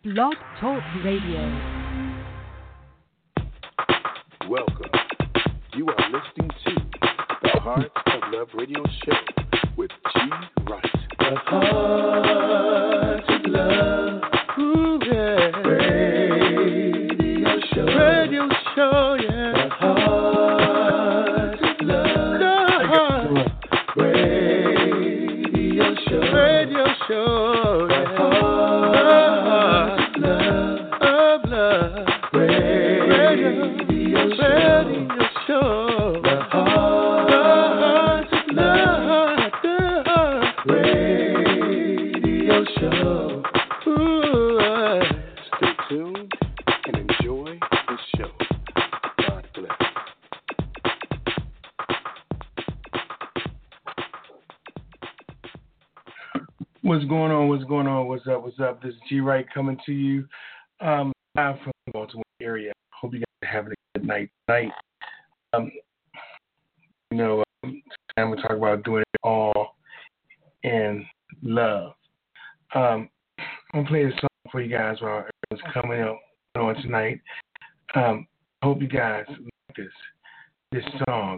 Blog Talk Radio. Welcome. You are listening to the Heart of Love Radio Show with G. Wright. The Heart of Love. Ooh, yeah. Radio show. Radio show, yeah. The Heart of Love. The Heart. Radio show. Radio show, The yeah. Heart of Love. Of love. Radio show. Radio show. The Heart of Love. The Heart. Radio show. Ooh, stay tuned and enjoy the show. God bless. What's going on? What's going on? What's up? What's up? This is G Wright coming to you live from the Baltimore area. Hope you guys are having a good night tonight. Time we talk about doing it all in love. I'm gonna play a song for you guys while everyone's coming up on tonight. I hope you guys like this song.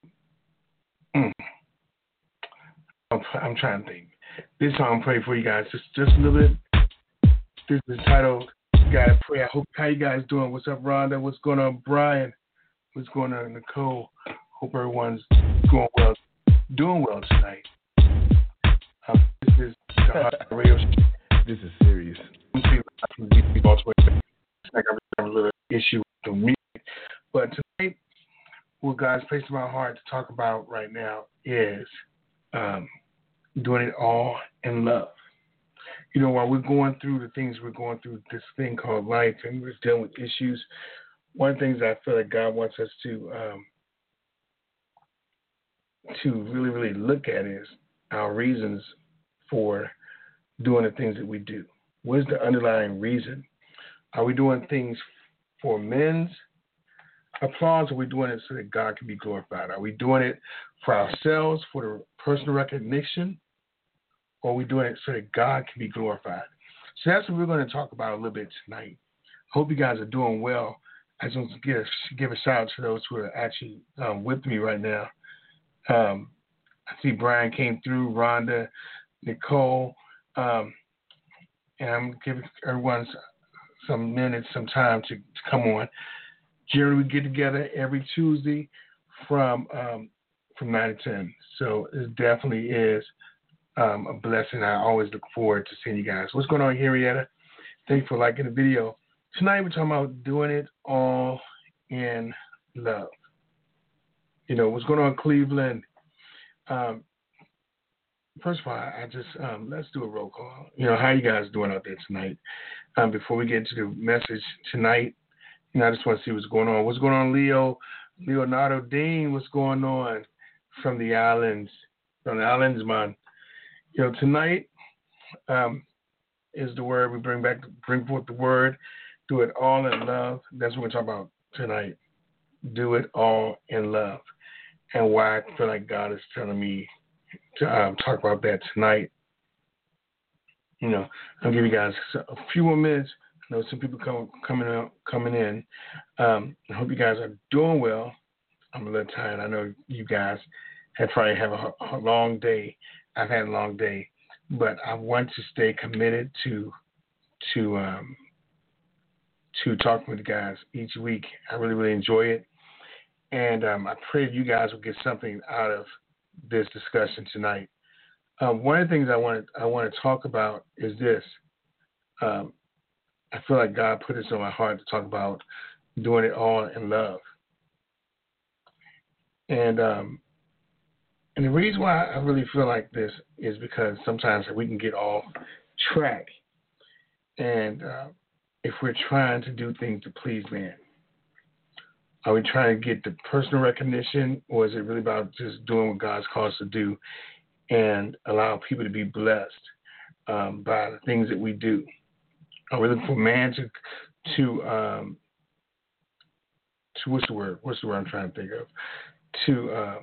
I'm trying to think. This song I'm playing for you guys just a little bit. This is titled "Gotta Pray." I hope how you guys doing. What's up, Rhonda? What's going on, Brian? What's going on, Nicole? Hope everyone's doing well tonight. This is the Heart Radio Show. This is serious. I'm from DC, Baltimore. It's like I'm having a little issue with the music, but tonight, what God's placed in my heart to talk about right now is doing it all in love. You know, while we're going through the things we're going through, this thing called life, and we're dealing with issues, one of the things I feel like God wants us to really, really look at is our reasons for doing the things that we do. What is the underlying reason? Are we doing things for men's applause, or are we doing it so that God can be glorified? Are we doing it for ourselves, for the personal recognition, or are we doing it so that God can be glorified? So that's what we're going to talk about a little bit tonight. Hope you guys are doing well. I just want to give a shout out to those who are actually with me right now. I see Brian came through, Rhonda, Nicole, and I'm giving everyone some minutes, some time to come on. Jerry, we get together every Tuesday from 9 to 10. So it definitely is a blessing. I always look forward to seeing you guys. What's going on, Henrietta? Thank you for liking the video. Tonight we're talking about doing it all in love. You know, what's going on, Cleveland? First of all, I just let's do a roll call. You know, how you guys doing out there tonight? Before we get into the message tonight, you know, I just want to see what's going on. What's going on, Leonardo Dean? What's going on from the islands? From the islands, man. You know, tonight is the word we bring forth the word. Do it all in love. That's what we're talking about tonight. Do it all in love. And why I feel like God is telling me to talk about that tonight. You know, I'll give you guys a few more minutes. I know some people coming in. I hope you guys are doing well. I'm a little tired. I know you guys probably have a long day. I've had a long day, but I want to stay committed to talking with you guys each week. I really, really enjoy it. And I pray you guys will get something out of this discussion tonight. One of the things I want to talk about is this. I feel like God put this on my heart to talk about doing it all in love. And the reason why I really feel like this is because sometimes we can get off track. And if we're trying to do things to please man, are we trying to get the personal recognition, or is it really about just doing what God's called us to do and allow people to be blessed by the things that we do? Are we looking for man to what's the word? What's the word I'm trying to think of? To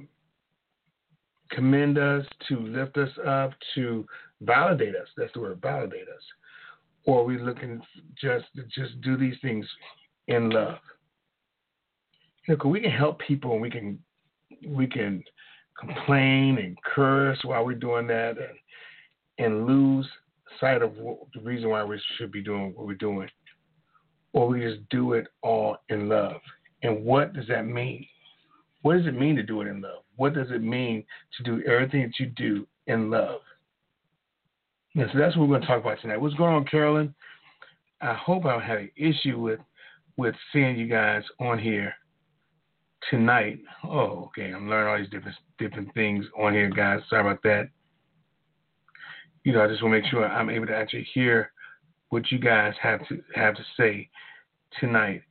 commend us, to lift us up, to validate us. That's the word, validate us. or are we looking just to do these things in love? You know, 'cause we can help people and we can complain and curse while we're doing that and lose sight of the reason why we should be doing what we're doing. Or we just do it all in love. And what does that mean? What does it mean to do it in love? What does it mean to do everything that you do in love? And so that's what we're going to talk about tonight. What's going on, Carolyn? I hope I don't have an issue with seeing you guys on here tonight. Oh, okay. I'm learning all these different things on here, guys. Sorry about that. You know, I just want to make sure I'm able to actually hear what you guys have to say tonight.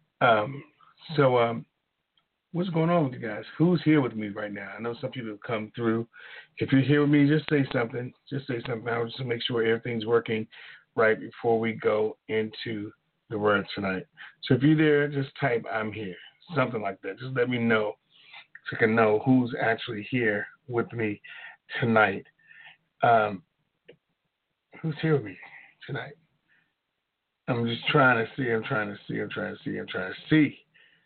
What's going on with you guys? Who's here with me right now? I know some people have come through. If you're here with me, just say something. Just say something. I'll just make sure everything's working right before we go into the word tonight. So if you're there, just type "I'm here," something like that. Just let me know so I can know who's actually here with me tonight. Who's here with me tonight? I'm just trying to see. I'm trying to see.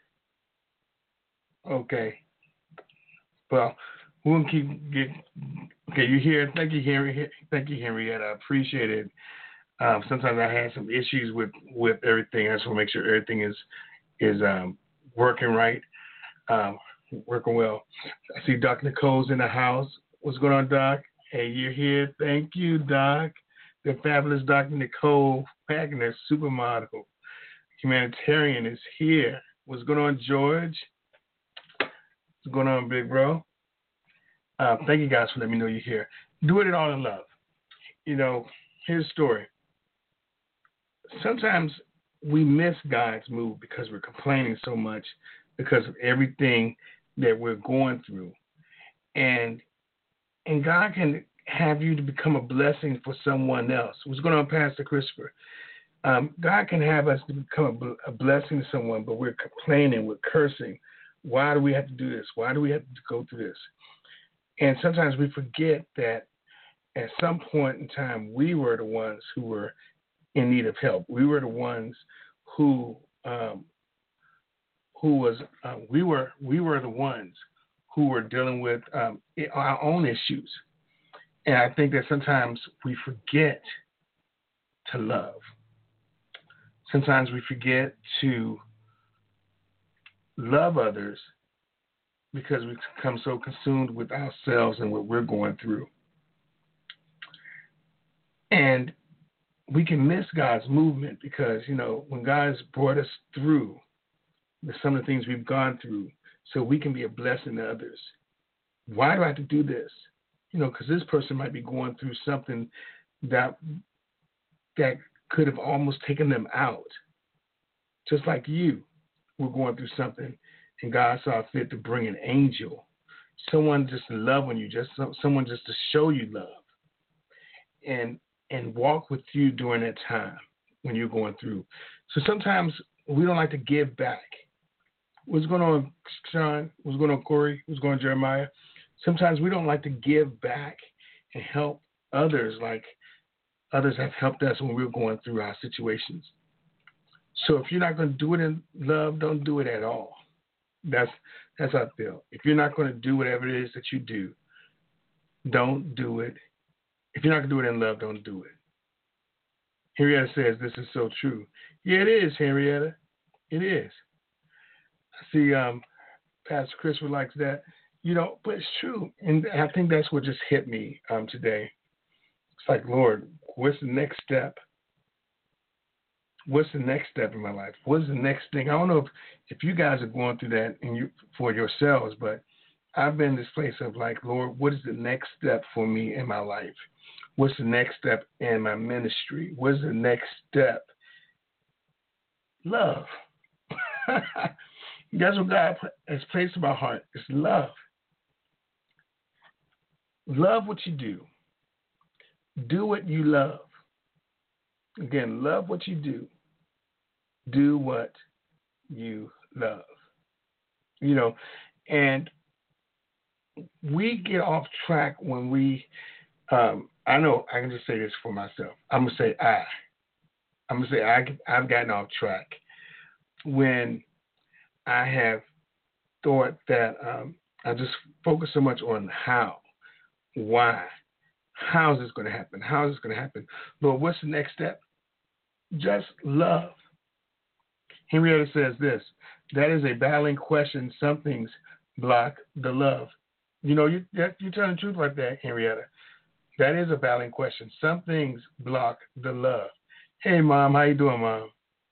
Okay. Well, we'll keep getting. Okay, you're here. Thank you, Henrietta. I appreciate it. Sometimes I had some issues with everything. I just want to make sure everything is working right, working well. I see Dr. Nicole's in the house. What's going on, Doc? Hey, you're here. Thank you, Doc. The fabulous Dr. Nicole Wagner, supermodel, humanitarian, is here. What's going on, George? What's going on, big bro? Thank you guys for letting me know you're here. Do it all in love. You know, here's a story. Sometimes we miss God's move because we're complaining so much because of everything that we're going through. And God can have you to become a blessing for someone else. What's going on, Pastor Christopher? God can have us to become a blessing to someone, but we're complaining, we're cursing. Why do we have to do this? Why do we have to go through this? And sometimes we forget that at some point in time, we were the ones who were in need of help. We were the ones we were the ones who were dealing with our own issues. And I think that sometimes we forget to love. Sometimes we forget to love others because we become so consumed with ourselves and what we're going through. And we can miss God's movement because, you know, when God has brought us through some of the things we've gone through so we can be a blessing to others. Why do I have to do this? You know, because this person might be going through something that could have almost taken them out. Just like you were going through something and God saw fit to bring an angel, someone just to love on you, just someone just to show you love and walk with you during that time when you're going through. So sometimes we don't like to give back. What's going on, Sean? What's going on, Corey? What's going on, Jeremiah? Sometimes we don't like to give back and help others like others have helped us when we're going through our situations. So if you're not going to do it in love, don't do it at all. That's how I feel. If you're not going to do whatever it is that you do, don't do it. If you're not going to do it in love, don't do it. Henrietta says this is so true. Yeah, it is, Henrietta. It is. I see Pastor Christopher likes that. You know, but it's true. And I think that's what just hit me today. It's like, Lord, what's the next step? What's the next step in my life? What's the next thing? I don't know if you guys are going through that for yourselves, but I've been in this place of like, Lord, what is the next step for me in my life? What's the next step in my ministry? What's the next step? Love. That's what God has placed in my heart. It's love. Love what you do. Do what you love. Again, love what you do. Do what you love. You know, and we get off track when we, I know I can just say this for myself. I'm going to say I'm going to say I've gotten off track when I have thought that I just focus so much on how, why, how is this going to happen? How is this going to happen? Lord, what's the next step? Just love. Henrietta says this, that is a battling question. Some things block the love. You know, you tell the truth right there, Henrietta. That is a battling question. Some things block the love. Hey, Mom, how you doing, Mom?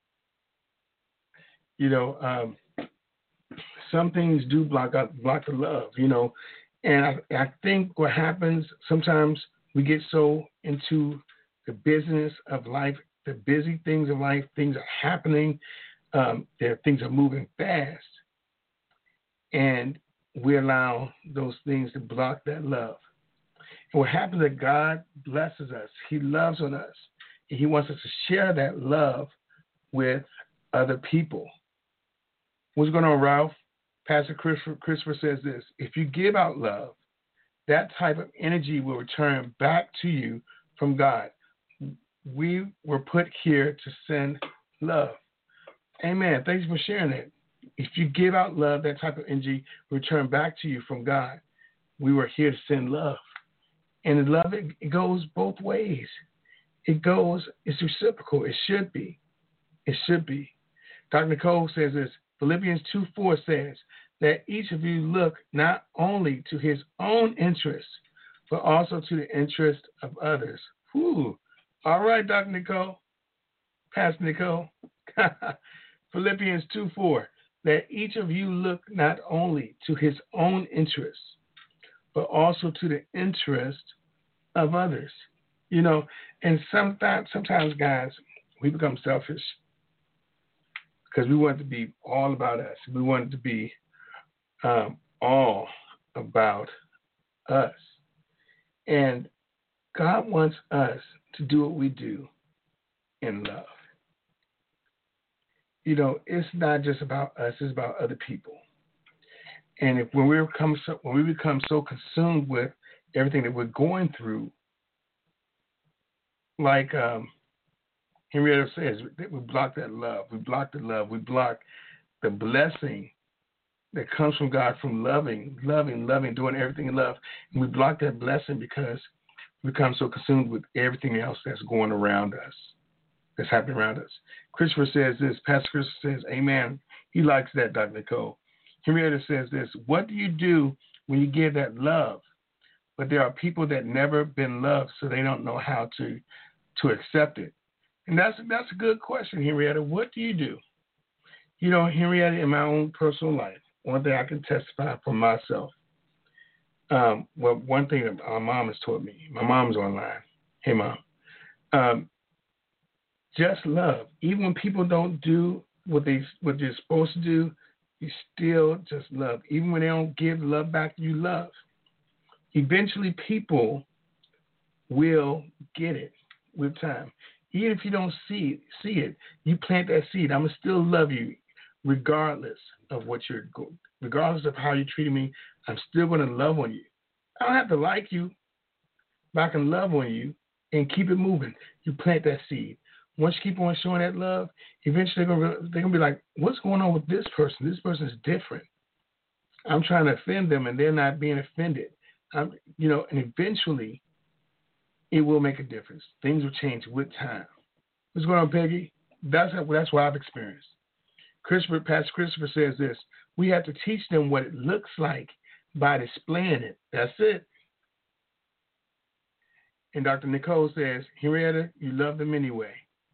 You know, some things do block the love, you know. And I think what happens, sometimes we get so into the business of life, the busy things of life, things are happening, things are moving fast, and we allow those things to block that love. And what happens is God blesses us. He loves on us. And He wants us to share that love with other people. What's going on, Ralph? Pastor Christopher says this, if you give out love, that type of energy will return back to you from God. We were put here to send love. Amen. Thanks for sharing that. If you give out love, that type of energy will return back to you from God. We were here to send love. And the love, it goes both ways. It's reciprocal. It should be. It should be. Dr. Nicole says this, Philippians 2:4 says that each of you look not only to his own interest, but also to the interest of others. Whew. All right, Dr. Nicole. Pastor Nicole. Philippians 2:4, that each of you look not only to his own interest, but also to the interest of others. You know, and sometimes, guys, we become selfish because we want it to be all about us. We want it to be all about us. And God wants us to do what we do in love. You know, it's not just about us, it's about other people. And when we become so consumed with everything that we're going through, like Henrietta says, we block that love. We block the love. We block the blessing that comes from God from loving, doing everything in love. And we block that blessing because we become so consumed with everything else that's going around us, that's happening around us. Christopher says this. Pastor Christopher says, amen. He likes that, Dr. Nicole. Henrietta says this. What do you do when you give that love? But there are people that never been loved, so they don't know how to accept it. And that's a good question, Henrietta. What do you do? You know, Henrietta, in my own personal life, one thing I can testify for myself. Well, one thing that my mom has taught me. My mom's online. Hey, Mom. Just love. Even when people don't do what they're supposed to do, you still just love. Even when they don't give love back, you love. Eventually, people will get it with time. Even if you don't see it, you plant that seed. I'm going to still love you regardless of what you're going, regardless of how you're treating me. I'm still going to love on you. I don't have to like you, but I can love on you and keep it moving. You plant that seed. Once you keep on showing that love, eventually they're gonna be like, what's going on with this person? This person is different. I'm trying to offend them, and they're not being offended. And eventually it will make a difference. Things will change with time. What's going on, Peggy? That's what I've experienced. Pastor Christopher says this, we have to teach them what it looks like by displaying it. That's it. And Dr. Nicole says, Henrietta, you love them anyway.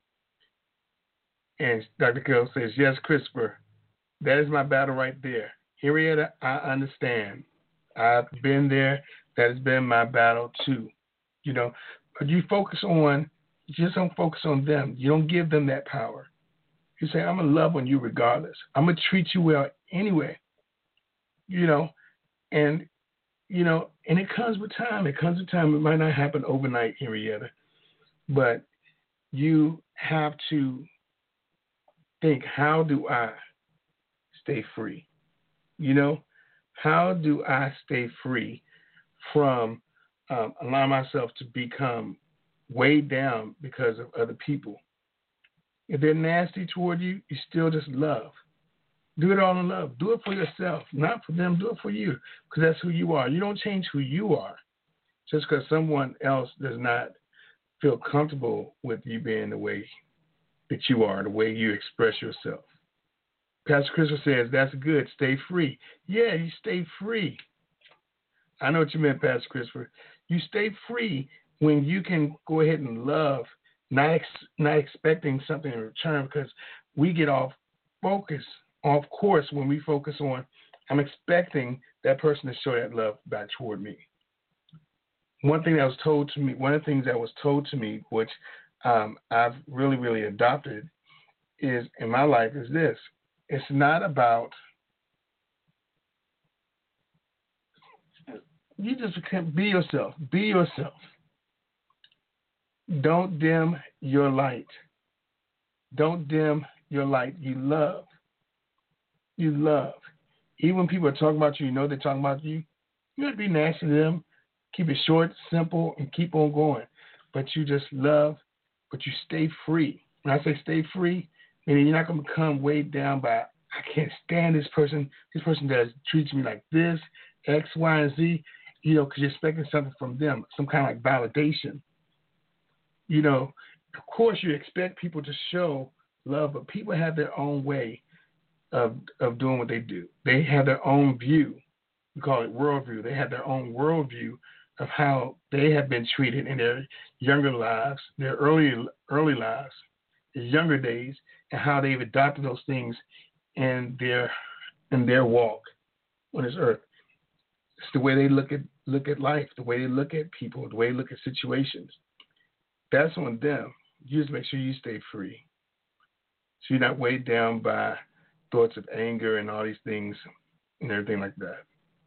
And Dr. Nicole says, yes, Christopher, that is my battle right there. Henrietta, I understand. I've been there. That has been my battle too. You know, but you just don't focus on them. You don't give them that power. You say, I'm going to love on you regardless. I'm going to treat you well anyway. And it comes with time. It comes with time. It might not happen overnight, Henrietta, but you have to think, how do I stay free? How do I stay free from allowing myself to become weighed down because of other people? If they're nasty toward you, you still just love. Do it all in love. Do it for yourself, not for them. Do it for you, because that's who you are. You don't change who you are just because someone else does not feel comfortable with you being the way that you are, the way you express yourself. Pastor Christopher says, that's good. Stay free. Yeah, you stay free. I know what you meant, Pastor Christopher. You stay free when you can go ahead and love, not expecting something in return, because we get off course when we focus on, I'm expecting that person to show that love back toward me. One of the things that was told to me, which I've really, really adopted is in my life is this. It's not about, you just can't be yourself. Be yourself. Don't dim your light. Don't dim your light. You love. You love. Even when people are talking about you, you know they're talking about you. You have to be nice to them. Keep it short, simple, and keep on going. But you just love, but you stay free. When I say stay free, meaning you're not going to become weighed down by, I can't stand this person. This person treats me like this, X, Y, and Z, because you're expecting something from them, some kind of like validation. Of course you expect people to show love, but people have their own way of doing what they do. They have their own view. We call it worldview. They have their own worldview of how they have been treated in their younger lives, their early lives, their younger days, and how they've adopted those things in their walk on this earth. It's the way they look at life, the way they look at people, the way they look at situations. That's on them. You just make sure you stay free, so you're not weighed down by thoughts of anger and all these things and everything like that.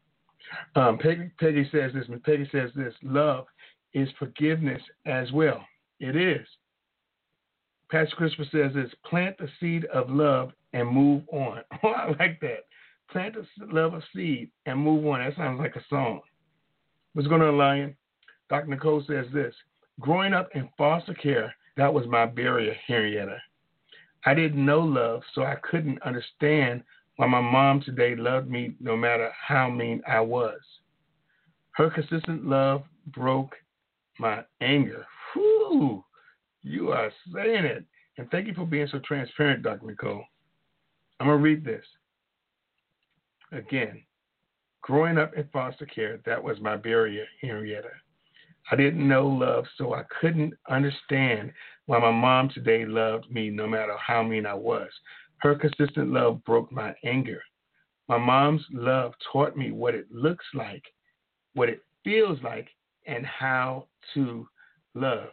Peggy says this. Peggy says this. Love is forgiveness as well. It is. Pastor Christopher says this. Plant the seed of love and move on. Oh, I like that. Plant the love of seed and move on. That sounds like a song. What's going on, Lion? Dr. Nicole says this. Growing up in foster care, that was my barrier, Henrietta. I didn't know love, so I couldn't understand why my mom today loved me no matter how mean I was. Her consistent love broke my anger. Whew, you are saying it. And thank you for being so transparent, Dr. Nicole. I'm going to read this. Again, growing up in foster care, that was my barrier, Henrietta. I didn't know love, so I couldn't understand why my mom today loved me no matter how mean I was. Her consistent love broke my anger. My mom's love taught me what it looks like, what it feels like, and how to love.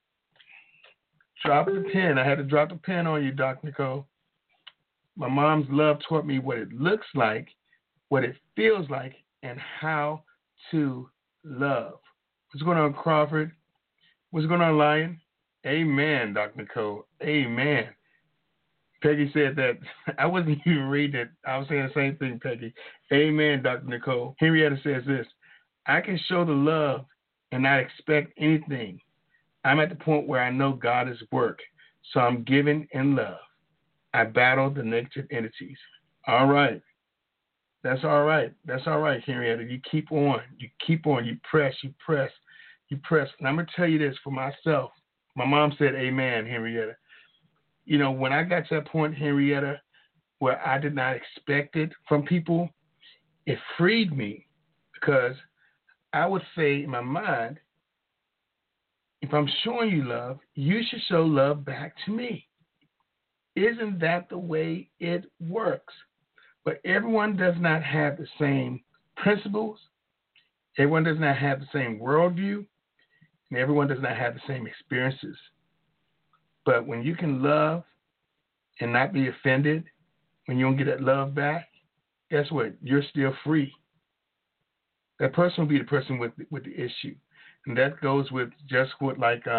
Drop the pen. I had to drop the pen on you, Dr. Nicole. My mom's love taught me what it looks like, what it feels like, and how to love. What's going on, Crawford? What's going on, Lion? Amen, Dr. Nicole. Amen. Peggy said that. I wasn't even reading it. I was saying the same thing, Peggy. Amen, Dr. Nicole. Henrietta says this. I can show the love and not expect anything. I'm at the point where I know God is work, so I'm giving in love. I battle the negative entities. All right. That's all right. That's all right, Henrietta. You keep on. You keep on. You press. You press. You press. And I'm going to tell you this for myself. My mom said, amen, Henrietta. When I got to that point, Henrietta, where I did not expect it from people, it freed me because I would say in my mind, if I'm showing you love, you should show love back to me. Isn't that the way it works? But everyone does not have the same principles. Everyone does not have the same worldview. And everyone does not have the same experiences. But when you can love and not be offended, when you don't get that love back, guess what? You're still free. That person will be the person with the issue. And that goes with just what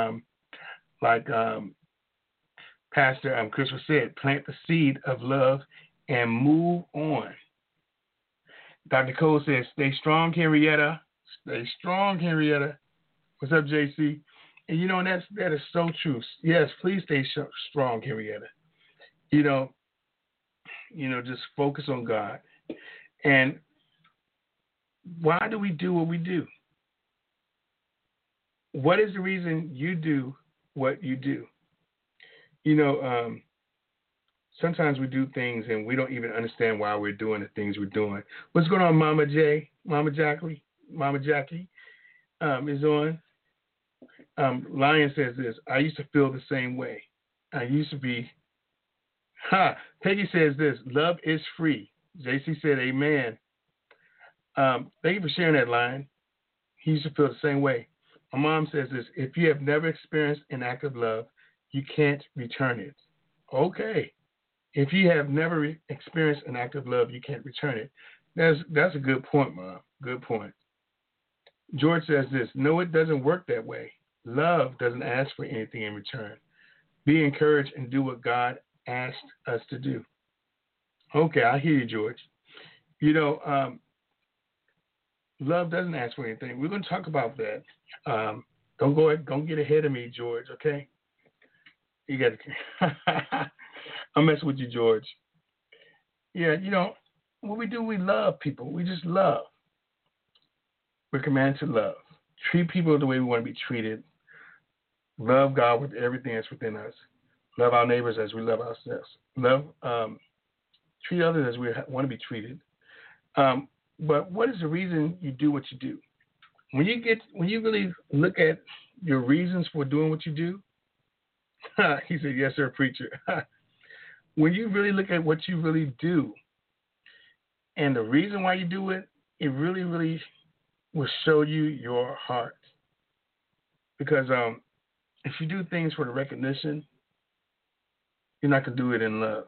Pastor Christopher said, plant the seed of love and move on. Dr. Cole says, stay strong, Henrietta. Stay strong, Henrietta. What's up, JC? And that is so true. Yes, please stay strong, Henrietta. You know, just focus on God. And why do we do what we do? What is the reason you do what you do? Sometimes we do things and we don't even understand why we're doing the things we're doing. What's going on, Mama J? Mama Jackie is on. Lion says this. I used to feel the same way. I used to be. Peggy says this. Love is free. JC said, amen. Thank you for sharing that, Lion. He used to feel the same way. My mom says this. If you have never experienced an act of love, you can't return it. Okay. If you have never experienced an act of love, you can't return it. That's a good point, Mom. Good point. George says this. No, it doesn't work that way. Love doesn't ask for anything in return. Be encouraged and do what God asked us to do. Okay, I hear you, George. Love doesn't ask for anything. We're going to talk about that. Don't get ahead of me, George, okay? You got to. I'm messing with you, George. Yeah, what we do, we love people. We just love. We're commanded to love. Treat people the way we want to be treated. Love God with everything that's within us. Love our neighbors as we love ourselves. Treat others as we want to be treated. But what is the reason you do what you do? When you really look at your reasons for doing what you do, he said, yes, sir, preacher. When you really look at what you really do and the reason why you do it, it really, really will show you your heart. Because if you do things for the recognition, you're not going to do it in love.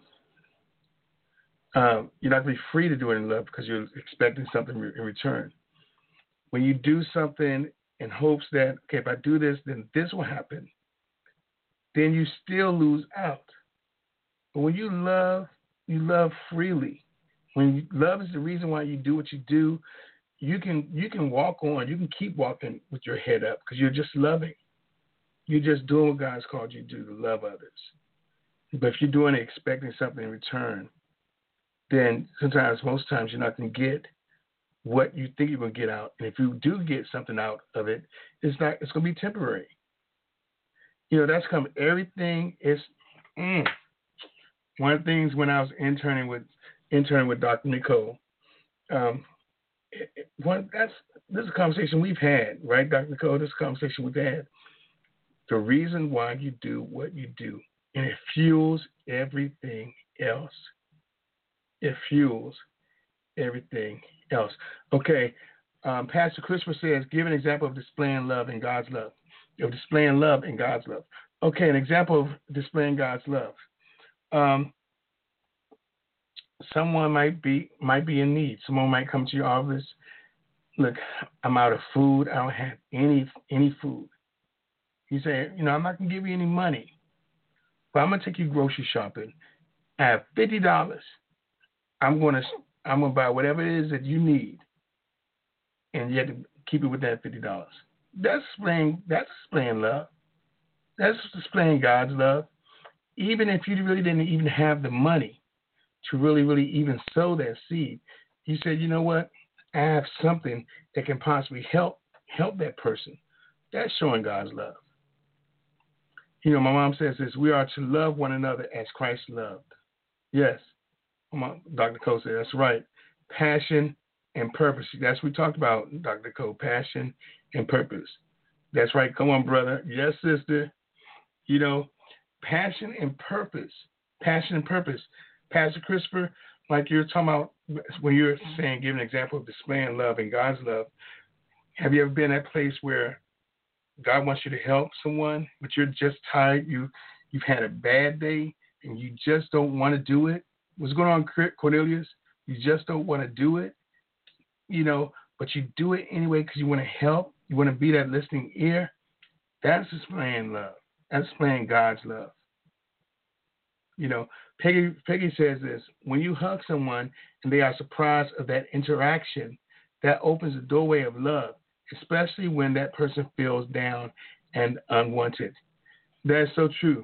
You're not going to be free to do it in love because you're expecting something in return. When you do something in hopes that, okay, if I do this, then this will happen, then you still lose out. But when you love freely. When love is the reason why you do what you do, you can walk on. You can keep walking with your head up because you're just loving. You're just doing what God's called you to do, to love others. But if you're doing it expecting something in return, then most times, you're not going to get what you think you're going to get out. And if you do get something out of it, it's going to be temporary. That's come. Everything is. One of the things when I was interning with Dr. Nicole, this is a conversation we've had, right, Dr. Nicole? This is a conversation we've had. The reason why you do what you do, and it fuels everything else. It fuels everything else. Okay, Pastor Christopher says, give an example of displaying love in God's love. Of displaying love in God's love. Okay, an example of displaying God's love. Someone might be in need. Someone might come to your office. Look, I'm out of food. I don't have any food. You say, I'm not gonna give you any money, but I'm gonna take you grocery shopping. I have $50. I'm gonna buy whatever it is that you need, and you have to keep it with that $50. That's displaying love. That's displaying God's love. Even if you really didn't even have the money to really, really even sow that seed, you said, you know what? I have something that can possibly help that person. That's showing God's love. My mom says this, we are to love one another as Christ loved. Yes. Dr. Cole said, that's right. Passion and purpose. That's what we talked about, Dr. Cole, passion and purpose. That's right. Come on, brother. Yes, sister. Passion and purpose. Passion and purpose. Pastor Christopher, like you're talking about when you're saying, give an example of displaying love and God's love. Have you ever been at a place where God wants you to help someone, but you're just tired? You've had a bad day and you just don't want to do it. What's going on, Cornelius? You just don't want to do it, but you do it anyway because you want to help. You want to be that listening ear. That's displaying love. That's displaying God's love. Peggy says this, when you hug someone and they are surprised of that interaction, that opens the doorway of love, especially when that person feels down and unwanted. That is so true.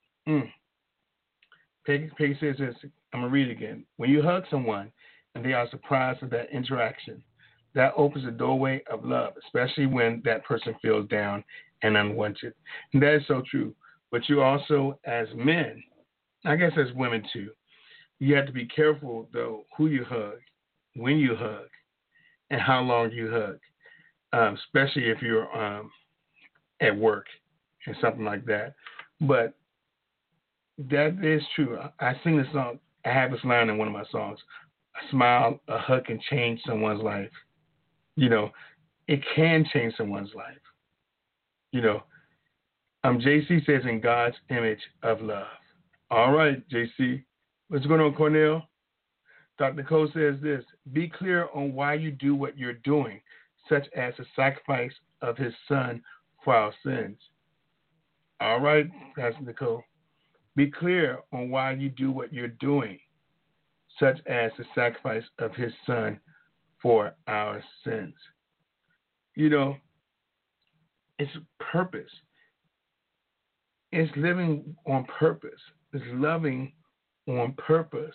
Peggy says this. I'm going to read it again. When you hug someone and they are surprised at that interaction, that opens the doorway of love, especially when that person feels down and unwanted. And that is so true. But you also, as men, I guess as women too, you have to be careful, though, who you hug, when you hug, and how long you hug, especially if you're at work and something like that. But that is true. I sing this song. I have this line in one of my songs. A smile, a hug can change someone's life. You know, it can change someone's life. You know, JC says in God's image of love. All right, JC. What's going on, Cornell? Dr. Cole says this. Be clear on why you do what you're doing, such as the sacrifice of his son for our sins. All right, Pastor Nicole. Be clear on why you do what you're doing, such as the sacrifice of his son for our sins. You know, it's purpose. It's living on purpose. It's loving on purpose.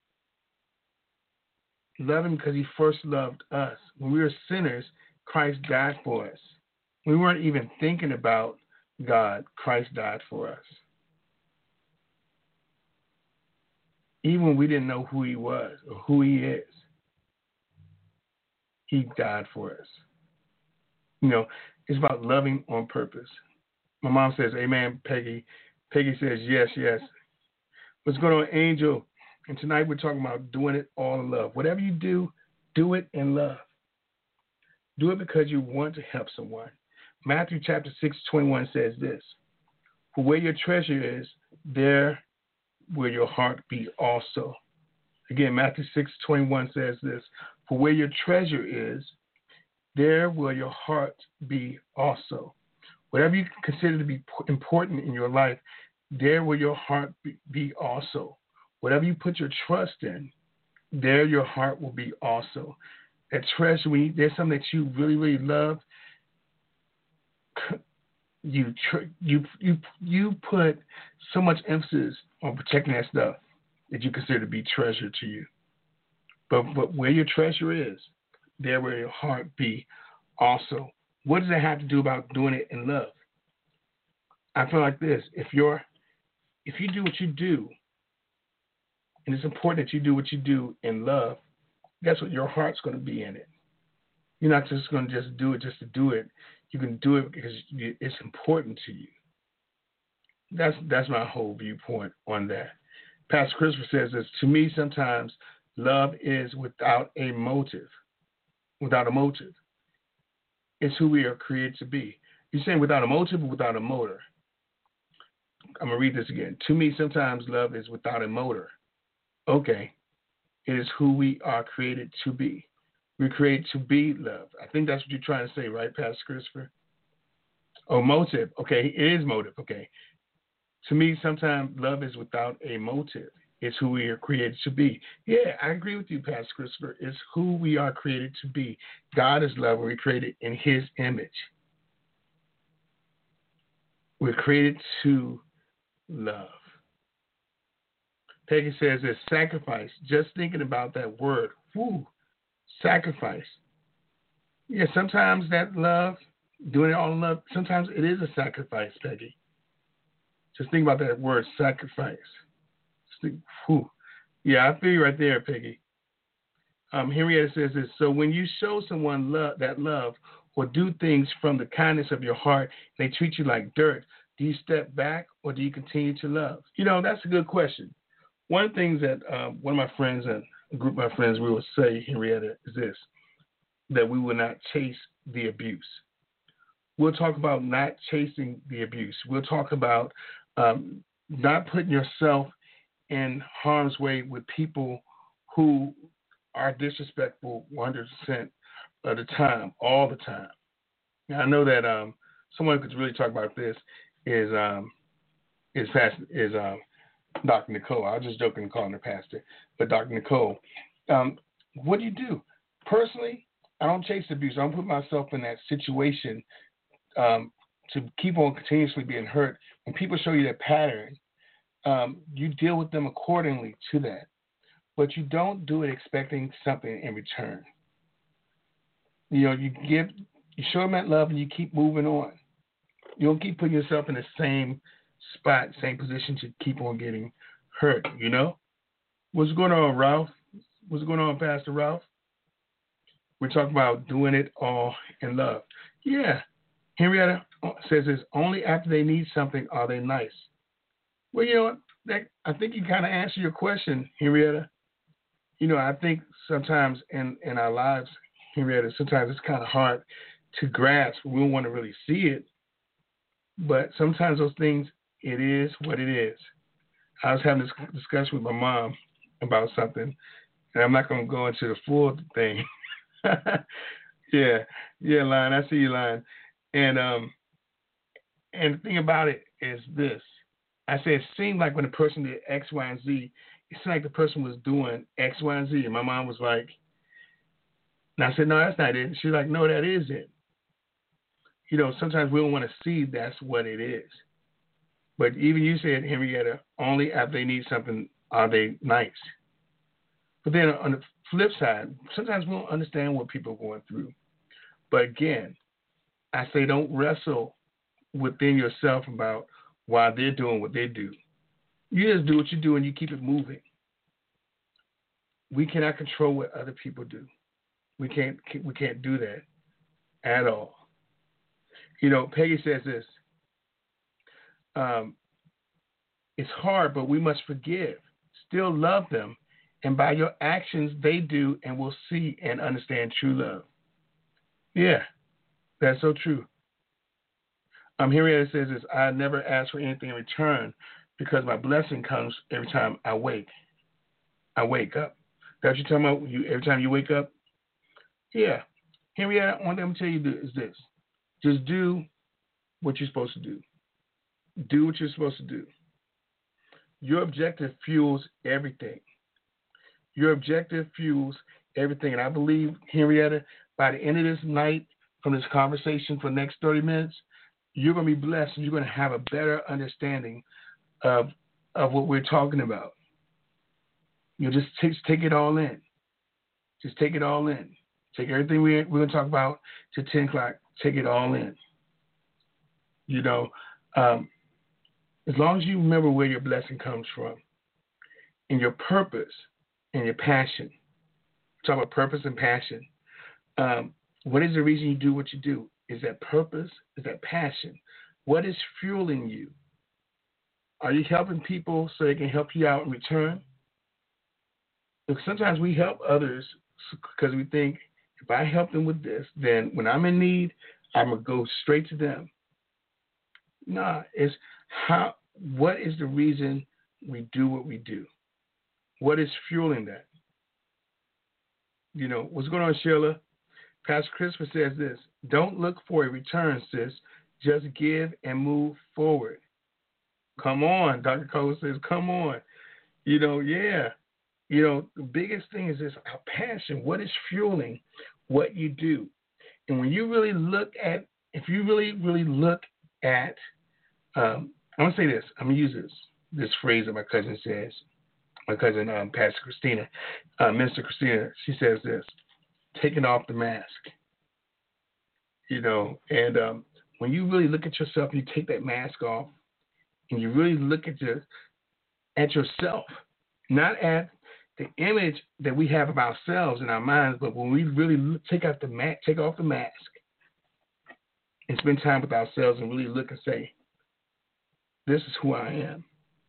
Loving because he first loved us. When we were sinners, Christ died for us. We weren't even thinking about God. Christ died for us. Even when we didn't know who he was or who he is, he died for us. You know, it's about loving on purpose. My mom says, amen, Peggy. Peggy says, yes, yes. What's going on, Angel? And tonight we're talking about doing it all in love. Whatever you do it in love. Do it because you want to help someone. Matthew chapter 6:21 says this. For where your treasure is, there will your heart be also. Again, Matthew 6:21 says this. For where your treasure is, there will your heart be also. Whatever you consider to be important in your life, there will your heart be also. Whatever you put your trust in, there your heart will be also. That treasure, when there's something that you really, really love, you put so much emphasis on protecting that stuff that you consider to be treasure to you. But where your treasure is, there will your heart be also. What does that have to do about doing it in love? I feel like this. If you do what you do, and it's important that you do what you do in love, guess what? Your heart's going to be in it. You're not just going to just do it just to do it. You can do it because it's important to you. That's my whole viewpoint on that. Pastor Christopher says this. To me, sometimes love is without a motive. Without a motive. It's who we are created to be. You're saying without a motive or without a motor? I'm going to read this again. To me, sometimes love is without a motor. Okay. It is who we are created to be. We're created to be loved. I think that's what you're trying to say, right, Pastor Christopher? Oh, motive. Okay, it is motive. Okay. To me, sometimes love is without a motive. It's who we are created to be. Yeah, I agree with you, Pastor Christopher. It's who we are created to be. God is love, and we're created in his image. We're created to love. Peggy says it's sacrifice. Just thinking about that word. Woo, sacrifice. Yeah, sometimes that love, doing it all in love, sometimes it is a sacrifice, Peggy. Just think about that word, sacrifice. Whew. Yeah, I feel you right there, Peggy. Henrietta says this. So when you show someone that love or do things from the kindness of your heart, they treat you like dirt, do you step back or do you continue to love? You know, that's a good question. One of the things that one of my friends and a group of my friends we will say, Henrietta, is this, that we will not chase the abuse. We'll talk about not chasing the abuse. We'll talk about not putting yourself in harm's way with people who are disrespectful 100% of the time, all the time. Now, I know that someone who could really talk about this is Dr. Nicole. I was just joking calling her pastor, but Dr. Nicole, what do you do? Personally, I don't chase abuse. I don't put myself in that situation to keep on continuously being hurt, when people show you that pattern, you deal with them accordingly to that. But you don't do it expecting something in return. You know, you show them that love and you keep moving on. You don't keep putting yourself in the same spot, same position to keep on getting hurt, you know? What's going on, Ralph? What's going on, Pastor Ralph? We're talking about doing it all in love. Yeah. Henrietta says this, only after they need something are they nice. Well, you know what? I think you kind of answered your question, Henrietta. You know, I think sometimes in our lives, Henrietta, sometimes it's kind of hard to grasp. We don't want to really see it. But sometimes those things, it is what it is. I was having this discussion with my mom about something, and I'm not going to go into the full thing. yeah, Lion, I see you, Lion. And the thing about it is this. I said it seemed like when the person did X, Y, and Z, it seemed like the person was doing X, Y, and Z. And my mom was like, and I said, no, that's not it. She's like, no, that is it. You know, sometimes we don't want to see that's what it is. But even you said, Henrietta, only after they need something are they nice. But then on the flip side, sometimes we don't understand what people are going through. But again, I say don't wrestle within yourself about why they're doing what they do. You just do what you do and you keep it moving. We cannot control what other people do. We can't do that at all. You know, Peggy says this. It's hard, but we must forgive. Still love them. And by your actions, they do and will see and understand true love. Yeah, that's so true. Henrietta says this, I never ask for anything in return because my blessing comes every time I wake up. That's what you're talking about, every time you wake up? Yeah. Henrietta, one thing I'm going to tell you is this. Just do what you're supposed to do. Do what you're supposed to do. Your objective fuels everything. Your objective fuels everything. And I believe, Henrietta, by the end of this night, from this conversation for the next 30 minutes, you're going to be blessed and you're going to have a better understanding of what we're talking about. You just take it all in. Just take it all in. Take everything we're going to talk about to 10 o'clock. Take it all in. You know, as long as you remember where your blessing comes from and your purpose and your passion. Talk about purpose and passion. What is the reason you do what you do? Is that purpose? Is that passion? What is fueling you? Are you helping people so they can help you out in return? Because sometimes we help others because we think if I help them with this, then when I'm in need, I'm going to go straight to them. Nah, it's what is the reason we do what we do? What is fueling that? You know, what's going on, Sheila? Pastor Christopher says this, don't look for a return, sis. Just give and move forward. Come on, Dr. Cole says, come on. You know, yeah. You know, the biggest thing is this, our passion. What is fueling what you do? And when you really look at, if you really, really look at, I'm going to say this. I'm going to use this phrase that my cousin says. My cousin, Pastor Christina, Minister Christina, she says this, taking off the mask. You know, and when you really look at yourself, you take that mask off, and you really look at yourself, not at the image that we have of ourselves in our minds, but when we really take off the mask and spend time with ourselves and really look and say, this is who I am.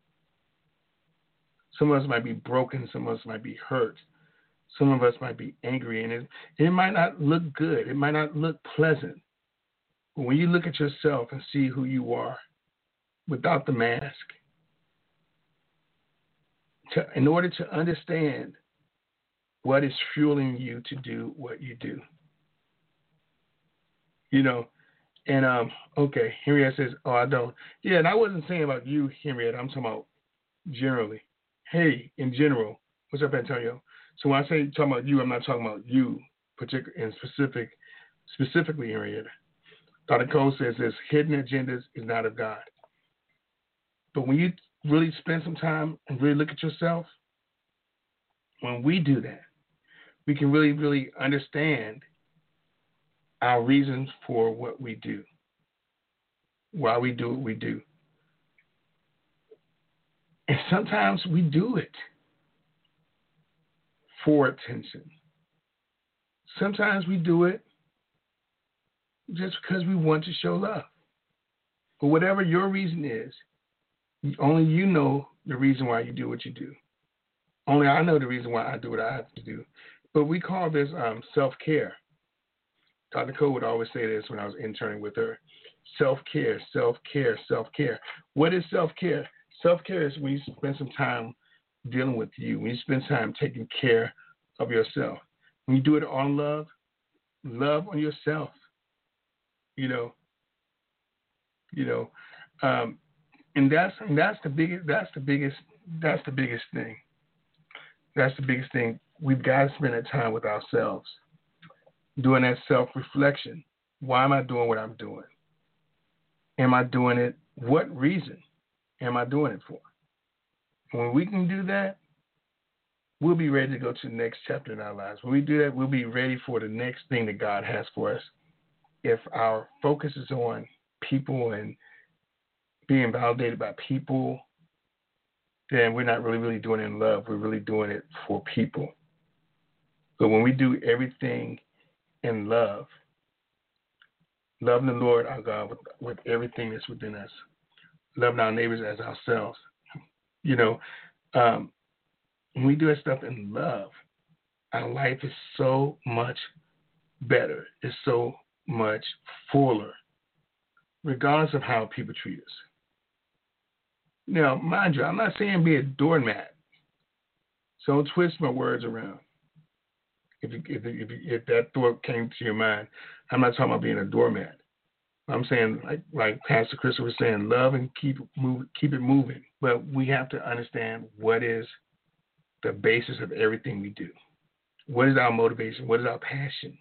Some of us might be broken. Some of us might be hurt. Some of us might be angry. And it might not look good. It might not look pleasant. But when you look at yourself and see who you are without the mask, in order to understand what is fueling you to do what you do. You know, and, okay, Henrietta says, oh, I don't. Yeah, and I wasn't saying about you, Henrietta. I'm talking about generally. Hey, in general. What's up, Antonio? So when I say talking about you, I'm not talking about you specifically, Henrietta. Dr. Cole says this: hidden agendas is not of God. But when you really spend some time and really look at yourself, when we do that, we can really, really understand our reasons for what we do, why we do what we do. And sometimes we do it for attention. Sometimes we do it just because we want to show love. But whatever your reason is, only you know the reason why you do what you do. Only I know the reason why I do what I have to do. But we call this self-care. Dr. Cole would always say this when I was interning with her. Self-care, self-care, self-care. What is self-care? Self-care is when you spend some time dealing with you, when you spend time taking care of yourself. When you do it on love on yourself. And that's the biggest thing. That's the biggest thing. We've got to spend that time with ourselves, doing that self-reflection. Why am I doing what I'm doing? Am I doing it? What reason am I doing it for? And when we can do that, we'll be ready to go to the next chapter in our lives. When we do that, we'll be ready for the next thing that God has for us. If our focus is on people and being validated by people, then we're not really doing it in love. We're really doing it for people. But when we do everything in love, loving the Lord our God with everything that's within us, loving our neighbors as ourselves, when we do that stuff in love, our life is so much better. It's so much fuller, regardless of how people treat us. Now, mind you, I'm not saying be a doormat. So don't twist my words around. If that thought came to your mind, I'm not talking about being a doormat. I'm saying, like Pastor Chris was saying, love and keep it moving. But we have to understand what is the basis of everything we do. What is our motivation? What is our passion?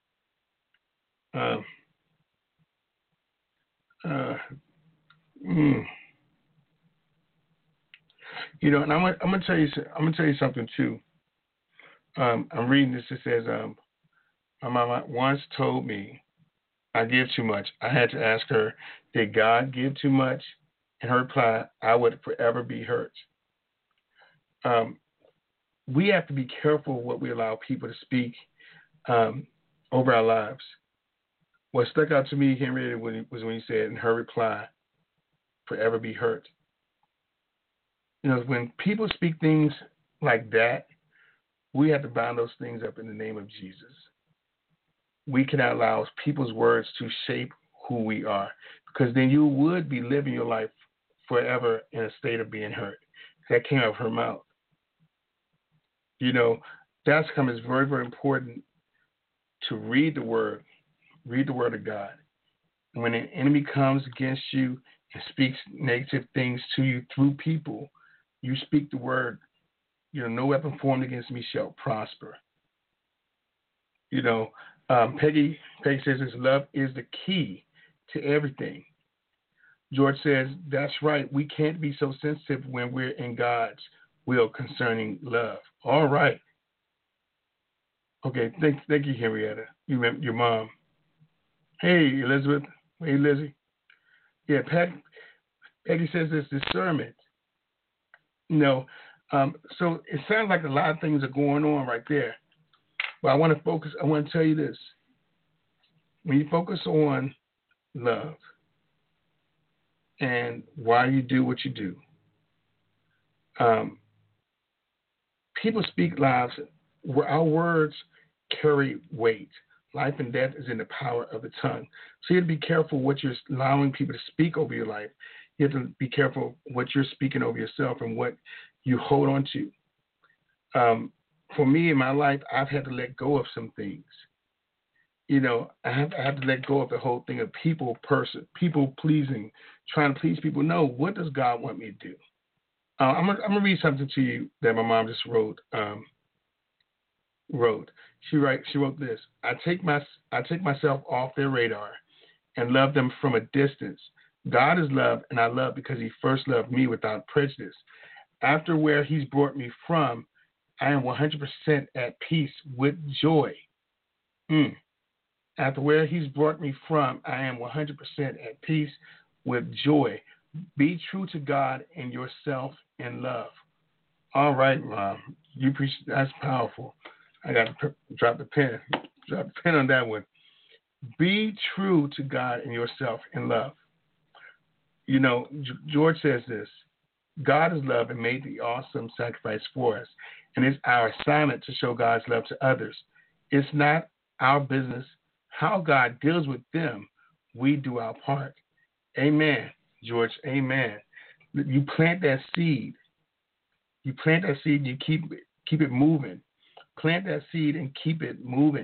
And I'm gonna tell you something too. I'm reading this. It says, my mama once told me I give too much. I had to ask her, did God give too much? And her reply, I would forever be hurt. We have to be careful what we allow people to speak over our lives. What stuck out to me, Henrietta, was when he said, in her reply, forever be hurt. When people speak things like that, we have to bind those things up in the name of Jesus. We cannot allow people's words to shape who we are, because then you would be living your life forever in a state of being hurt. That came out of her mouth. That's become is very, very important to read the word of God. And when an enemy comes against you and speaks negative things to you through people, you speak the word. No weapon formed against me shall prosper. Peggy says this: love is the key to everything. George says, that's right. We can't be so sensitive when we're in God's will concerning love. All right. Okay, thank you, Henrietta. You remember your mom. Hey, Elizabeth. Hey, Lizzie. Yeah, Peggy says this: discernment. So it sounds like a lot of things are going on right there. But I want to tell you this. When you focus on love and why you do what you do, people speak lives. Our words carry weight. Life and death is in the power of the tongue. So you have to be careful what you're allowing people to speak over your life. You have to be careful what you're speaking over yourself and what you hold on to. For me in my life, I've had to let go of some things. I have to let go of the whole thing of people pleasing, trying to please people. No, what does God want me to do? I'm gonna read something to you that my mom just wrote. She wrote this: I take myself off their radar and love them from a distance. God is love, and I love because he first loved me without prejudice. After where he's brought me from, I am 100% at peace with joy. After where he's brought me from, I am 100% at peace with joy. Be true to God and yourself in love. All right, Mom. That's powerful. I got to drop the pen. Drop the pen on that one. Be true to God and yourself in love. You know, George says this. God is love and made the awesome sacrifice for us. And it's our assignment to show God's love to others. It's not our business how God deals with them. We do our part. Amen, George. Amen. You plant that seed. You plant that seed and you keep it moving. Plant that seed and keep it moving.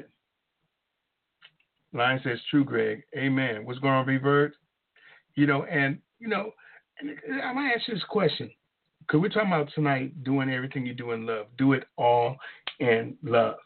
Lion says, true, Greg. Amen. What's going on, Revert? I'm going to ask you this question. Because we're talking about tonight doing everything you do in love. Do it all in love.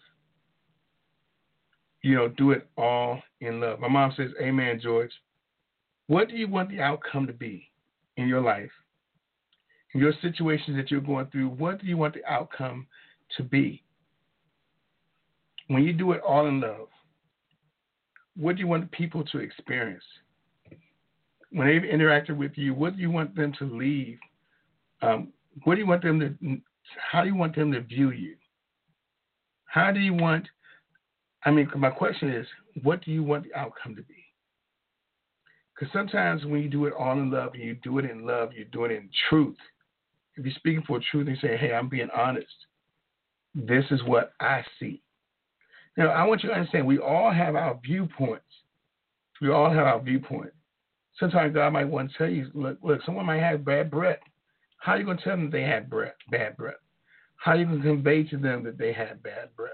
Do it all in love. My mom says, amen, George. What do you want the outcome to be in your life? In your situations that you're going through, what do you want the outcome to be? When you do it all in love, what do you want people to experience? When they've interacted with you, what do you want them to leave? What do you want them to? How do you want them to view you? How do you want? My question is, what do you want the outcome to be? Because sometimes when you do it all in love, and you do it in love, you do it in truth. If you're speaking for truth and you say, hey, I'm being honest, this is what I see. Now, I want you to understand, we all have our viewpoints. We all have our viewpoint. Sometimes God might want to tell you, look, someone might have bad breath. How are you going to tell them they had bad breath? How are you going to convey to them that they had bad breath?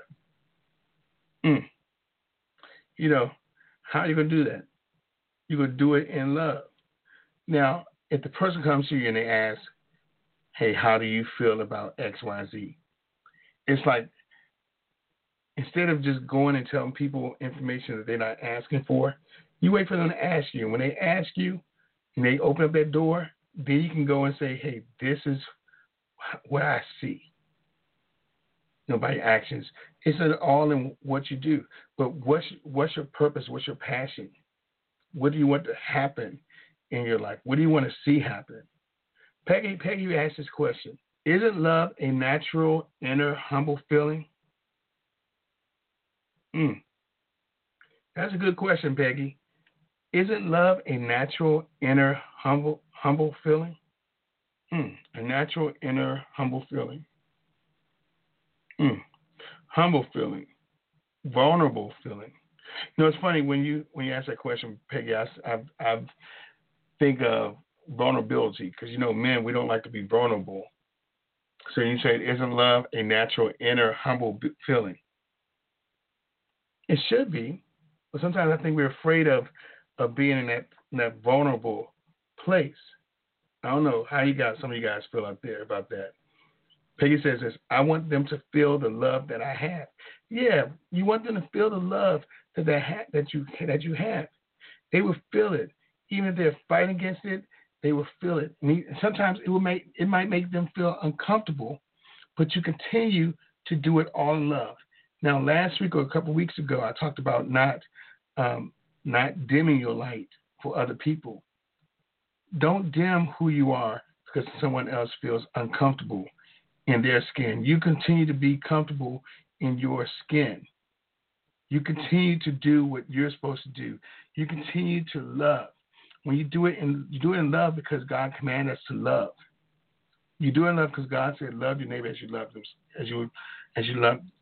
How are you going to do that? You're going to do it in love. Now, if the person comes to you and they ask, hey, how do you feel about X, Y, Z? It's like, instead of just going and telling people information that they're not asking for, you wait for them to ask you. When they ask you and they open up that door, then you can go and say, hey, this is what I see. By your actions. It's all in what you do. But what's your purpose? What's your passion? What do you want to happen in your life? What do you want to see happen? Peggy asked this question. Isn't love a natural, inner, humble feeling? That's a good question, Peggy. Isn't love a natural, inner, humble feeling? A natural, inner, humble feeling. Humble feeling. Vulnerable feeling. It's funny when you ask that question, Peggy, I think of vulnerability because, men, we don't like to be vulnerable. So you say, isn't love a natural, inner, humble feeling? It should be, but sometimes I think we're afraid of being in that vulnerable place. I don't know how some of you guys feel out there about that. Peggy says this, I want them to feel the love that I have. Yeah, you want them to feel the love that you have. They will feel it. Even if they're fighting against it, they will feel it. Sometimes it might make them feel uncomfortable, but you continue to do it all in love. Now, last week or a couple of weeks ago, I talked about not dimming your light for other people. Don't dim who you are because someone else feels uncomfortable in their skin. You continue to be comfortable in your skin. You continue to do what you're supposed to do. You continue to love. When you do it in love because God commanded us to love. You do it in love because God said, love your neighbor as you love them, as you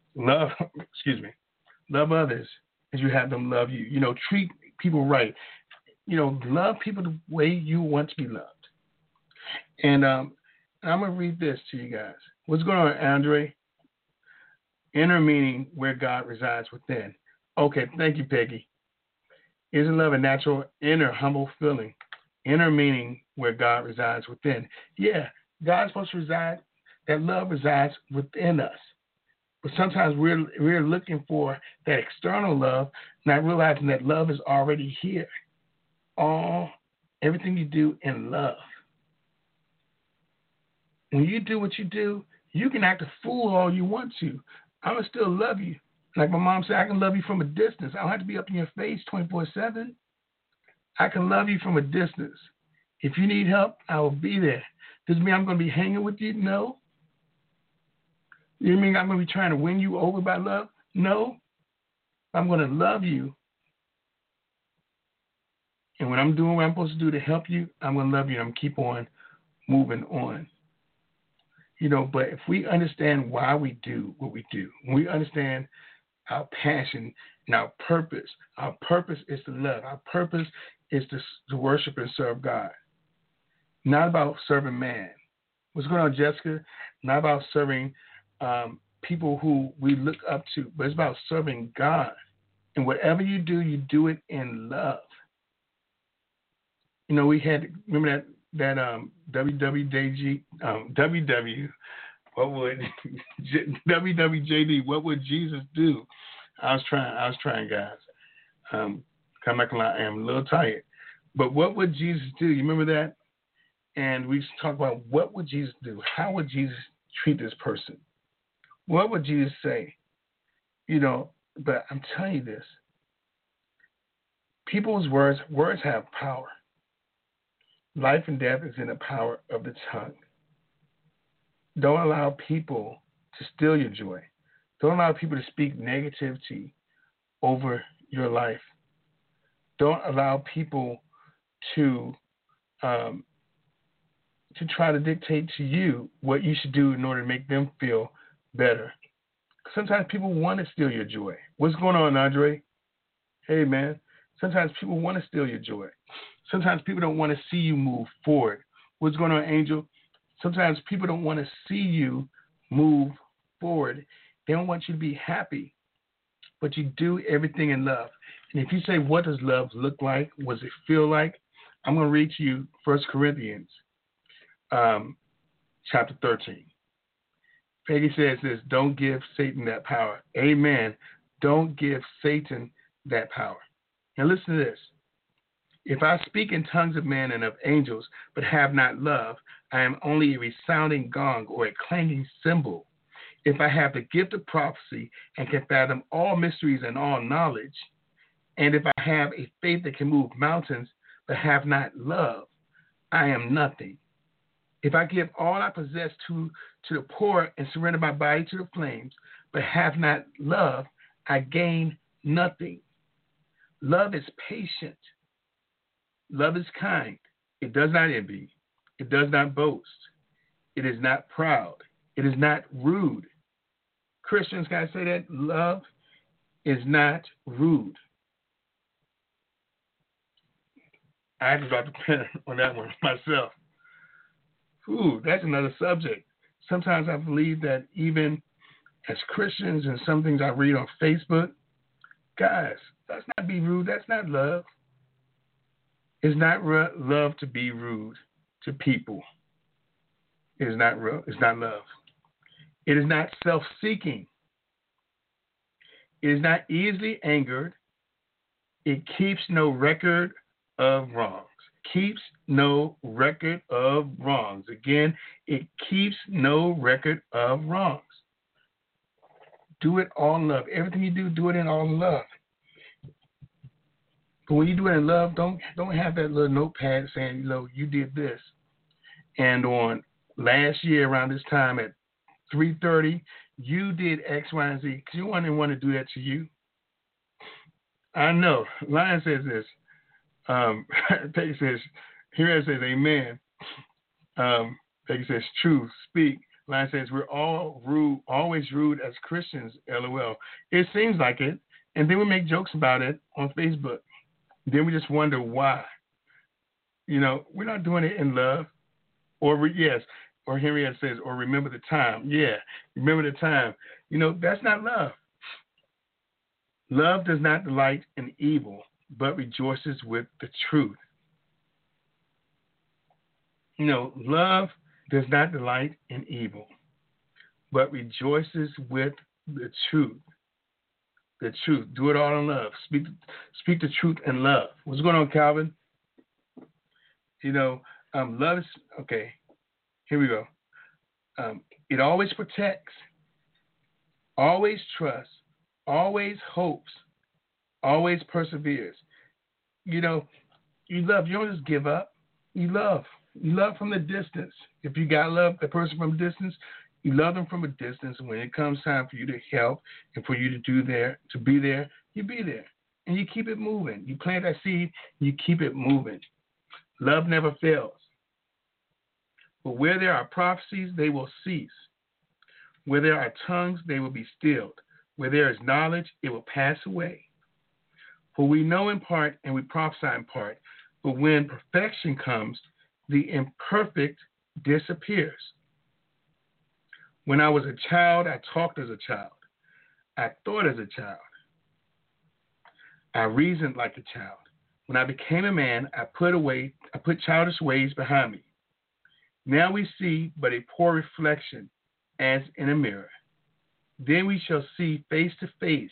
love others as you have them love you. Treat people right. Love people the way you want to be loved. And I'm going to read this to you guys. What's going on, Andre? Inner meaning where God resides within. Okay, thank you, Peggy. Isn't love a natural, inner, humble feeling? Inner meaning where God resides within. Yeah, God's supposed to reside, that love resides within us. But sometimes we're looking for that external love, not realizing that love is already here. everything you do in love. When you do what you do, you can act a fool all you want to. I'm going to still love you. Like my mom said, I can love you from a distance. I don't have to be up in your face 24/7. I can love you from a distance. If you need help, I will be there. Does it mean I'm going to be hanging with you? No. You mean I'm going to be trying to win you over by love? No. I'm going to love you. And when I'm doing what I'm supposed to do to help you, I'm going to love you and I'm going to keep on moving on. But if we understand why we do what we do, when we understand our passion and our purpose is to love. Our purpose is to worship and serve God. Not about serving man. What's going on, Jessica? Not about serving people who we look up to, but it's about serving God. And whatever you do it in love. We had, remember that WWJD, WWJD, what would Jesus do? I was trying, guys. Come back a lot. I am a little tired. But what would Jesus do? You remember that? And we talk about what would Jesus do? How would Jesus treat this person? What would Jesus say? But I'm telling you this. People's words have power. Life and death is in the power of the tongue. Don't allow people to steal your joy. Don't allow people to speak negativity over your life. Don't allow people to try to dictate to you what you should do in order to make them feel better. Sometimes people want to steal your joy. What's going on, Andre? Hey, man. Sometimes people want to steal your joy. Sometimes people don't want to see you move forward. What's going on, Angel? Sometimes people don't want to see you move forward. They don't want you to be happy. But you do everything in love. And if you say, what does love look like? What does it feel like? I'm going to read to you 1 Corinthians chapter 13. Peggy says this, don't give Satan that power. Amen. Don't give Satan that power. Now listen to this. If I speak in tongues of men and of angels, but have not love, I am only a resounding gong or a clanging cymbal. If I have the gift of prophecy and can fathom all mysteries and all knowledge, and if I have a faith that can move mountains, but have not love, I am nothing. If I give all I possess to the poor and surrender my body to the flames, but have not love, I gain nothing. Love is patient. Love is kind. It does not envy. It does not boast. It is not proud. It is not rude. Christians, can I say that? Love is not rude. I had to drop the pen on that one myself. Ooh, that's another subject. Sometimes I believe that even as Christians and some things I read on Facebook, guys, let's not be rude. That's not love. It's not love to be rude to people. It is not it's not love. It is not self-seeking. It is not easily angered. It keeps no record of wrongs. Keeps no record of wrongs. Again, it keeps no record of wrongs. Do it all in love. Everything you do it in all love. But when you do it in love, don't have that little notepad saying, you did this. And on last year around this time at 3:30, you did X, Y, and Z. Because you didn't want to do that to you. I know. Lion says this. Peggy says, here it says, amen. Peggy says, truth, speak. Lion says, we're all rude, always rude as Christians, LOL. It seems like it. And then we make jokes about it on Facebook. Then we just wonder why. We're not doing it in love. Or yes, or Henrietta says, or remember the time. Yeah, remember the time. That's not love. Love does not delight in evil, but rejoices with the truth. Love does not delight in evil, but rejoices with the truth. The truth. Do it all in love. Speak the truth in love. What's going on, Calvin? Love is, okay, here we go. It always protects, always trusts, always hopes, always perseveres. You love. You don't just give up. You love. You love from the distance. If you got love the person from a distance, you love them from a distance. When it comes time for you to help and for you to be there, you be there. And you keep it moving. You plant that seed, you keep it moving. Love never fails. But where there are prophecies, they will cease. Where there are tongues, they will be stilled. Where there is knowledge, it will pass away. For we know in part and we prophesy in part. But when perfection comes, the imperfect disappears. When I was a child, I talked as a child. I thought as a child. I reasoned like a child. When I became a man, I put childish ways behind me. Now we see but a poor reflection as in a mirror. Then we shall see face to face.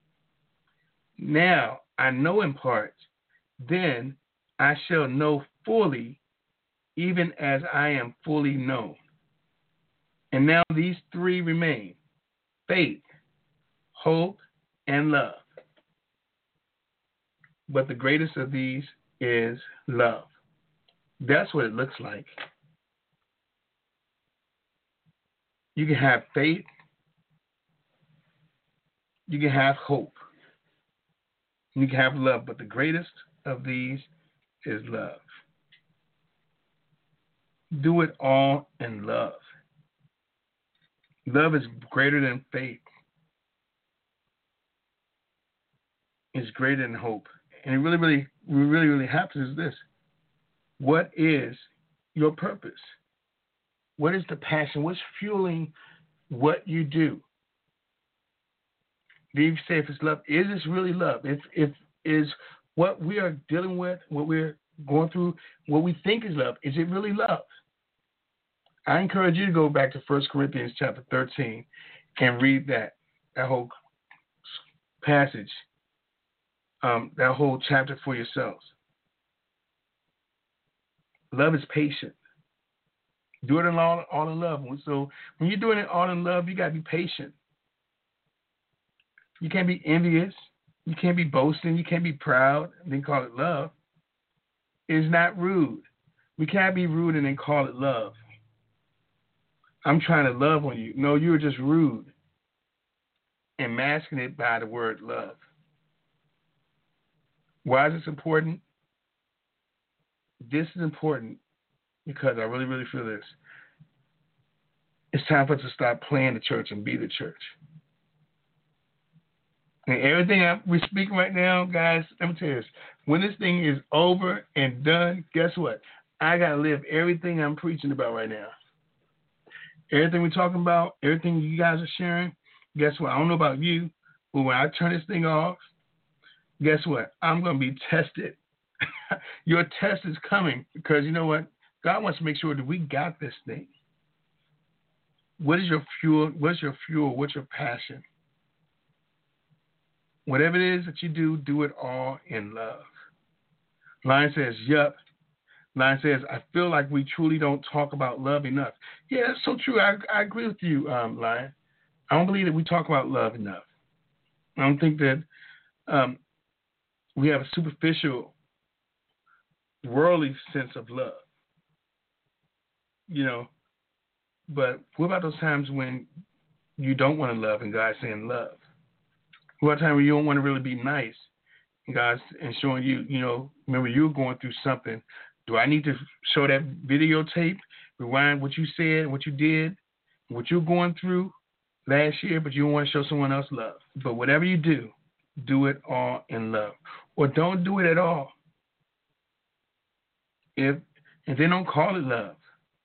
Now I know in part, then I shall know fully, even as I am fully known. And now these three remain: faith, hope, and love. But the greatest of these is love. That's what it looks like. You can have faith. You can have hope. You can have love. But the greatest of these is love. Do it all in love. Love is greater than faith. It's greater than hope. And it really happens is this. What is your purpose? What is the passion? What's fueling what you do? Do you say if it's love? Is this really love? If is what we are dealing with, what we're going through, what we think is love, is it really love? I encourage you to go back to 1 Corinthians chapter 13 and read that whole passage, that whole chapter for yourselves. Love is patient. Do it all in love. So when you're doing it all in love, you got to be patient. You can't be envious. You can't be boasting. You can't be proud and then call it love. It's not rude. We can't be rude and then call it love. I'm trying to love on you. No, you're just rude and masking it by the word love. Why is this important? This is important because I really feel this. It's time for us to stop playing the church and be the church. And everything we're speaking right now, guys, let me tell you this. When this thing is over and done, guess what? I got to live everything I'm preaching about right now. Everything we're talking about, everything you guys are sharing, guess what? I don't know about you, but when I turn this thing off, guess what? I'm going to be tested. Your test is coming because you know what? God wants to make sure that we got this thing. What is your fuel? What's your fuel? What's your passion? Whatever it is that you do it all in love. Lion says, yup. Lion says, I feel like we truly don't talk about love enough. Yeah, that's so true. I agree with you, Lion. I don't believe that we talk about love enough. I don't think that we have a superficial, worldly sense of love. You know, but what about those times when you don't want to love and God's saying love? What about times when you don't want to really be nice and God's showing you, you know, remember you're going through something. Do I need to show that videotape, rewind what you said, what you did, what you're going through last year, but you don't want to show someone else love? But whatever you do it all in love. Or don't do it at all. And then don't call it love.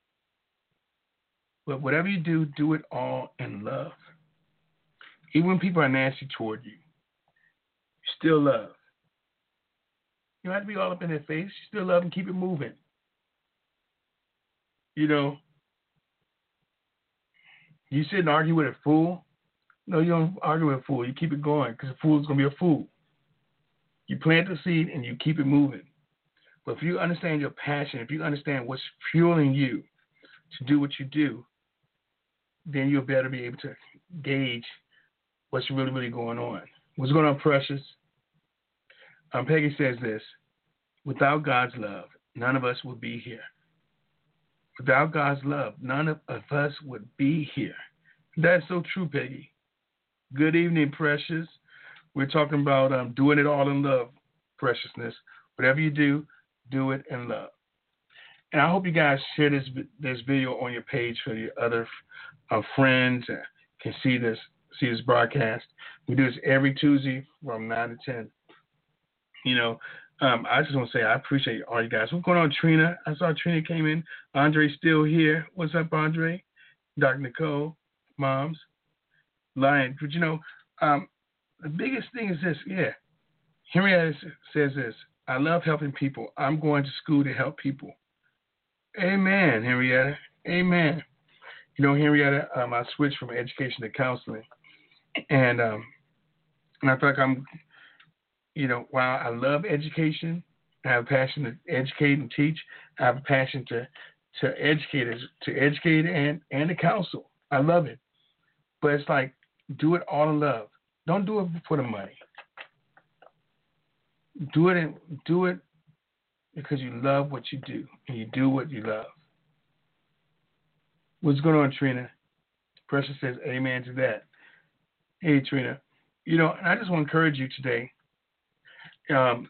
But whatever you do it all in love. Even when people are nasty toward you, you still love. You don't have to be all up in their face. You still love and keep it moving. You know, you sit and argue with a fool. No, you don't argue with a fool. You keep it going because a fool is going to be a fool. You plant the seed and you keep it moving. But if you understand your passion, if you understand what's fueling you to do what you do, then you'll better be able to gauge what's really, really going on. What's going on, Precious? Peggy says this: without God's love, none of us would be here. Without God's love, none of us would be here. That's so true, Peggy. Good evening, Precious. We're talking about doing it all in love, preciousness. Whatever you do, do it in love. And I hope you guys share this video on your page so your other friends can see this broadcast. We do this every Tuesday from 9 to 10. You know, I just want to say I appreciate all you guys. What's going on, Trina? I saw Trina came in. Andre's still here. What's up, Andre? Dr. Nicole, Moms, Lion. But you know, the biggest thing is this. Yeah, Henrietta says this: I love helping people. I'm going to school to help people. Amen, Henrietta. Amen. You know, Henrietta, I switched from education to counseling, and I feel like I'm, you know, while I love education, I have a passion to educate and teach. I have a passion to educate and to counsel. I love it, but it's like do it all in love. Don't do it for the money. Do it because you love what you do and you do what you love. What's going on, Trina? Precious says amen to that. Hey, Trina. You know, and I just want to encourage you today to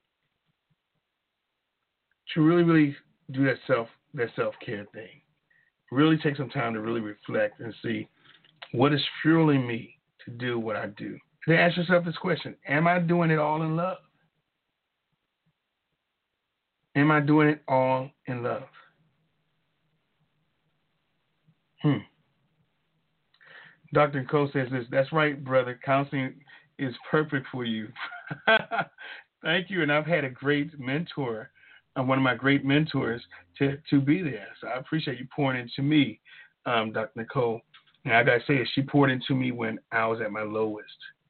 really, really do that self-care thing. Really take some time to really reflect and see what is fueling me to do what I do. Then ask yourself this question: am I doing it all in love? Am I doing it all in love? Dr. Cole says this: that's right, brother. Counseling is perfect for you. Thank you. And I've had a great mentor, one of my great mentors, to be there. So I appreciate you pouring into me, Dr. Nicole. And I got to say, she poured into me when I was at my lowest.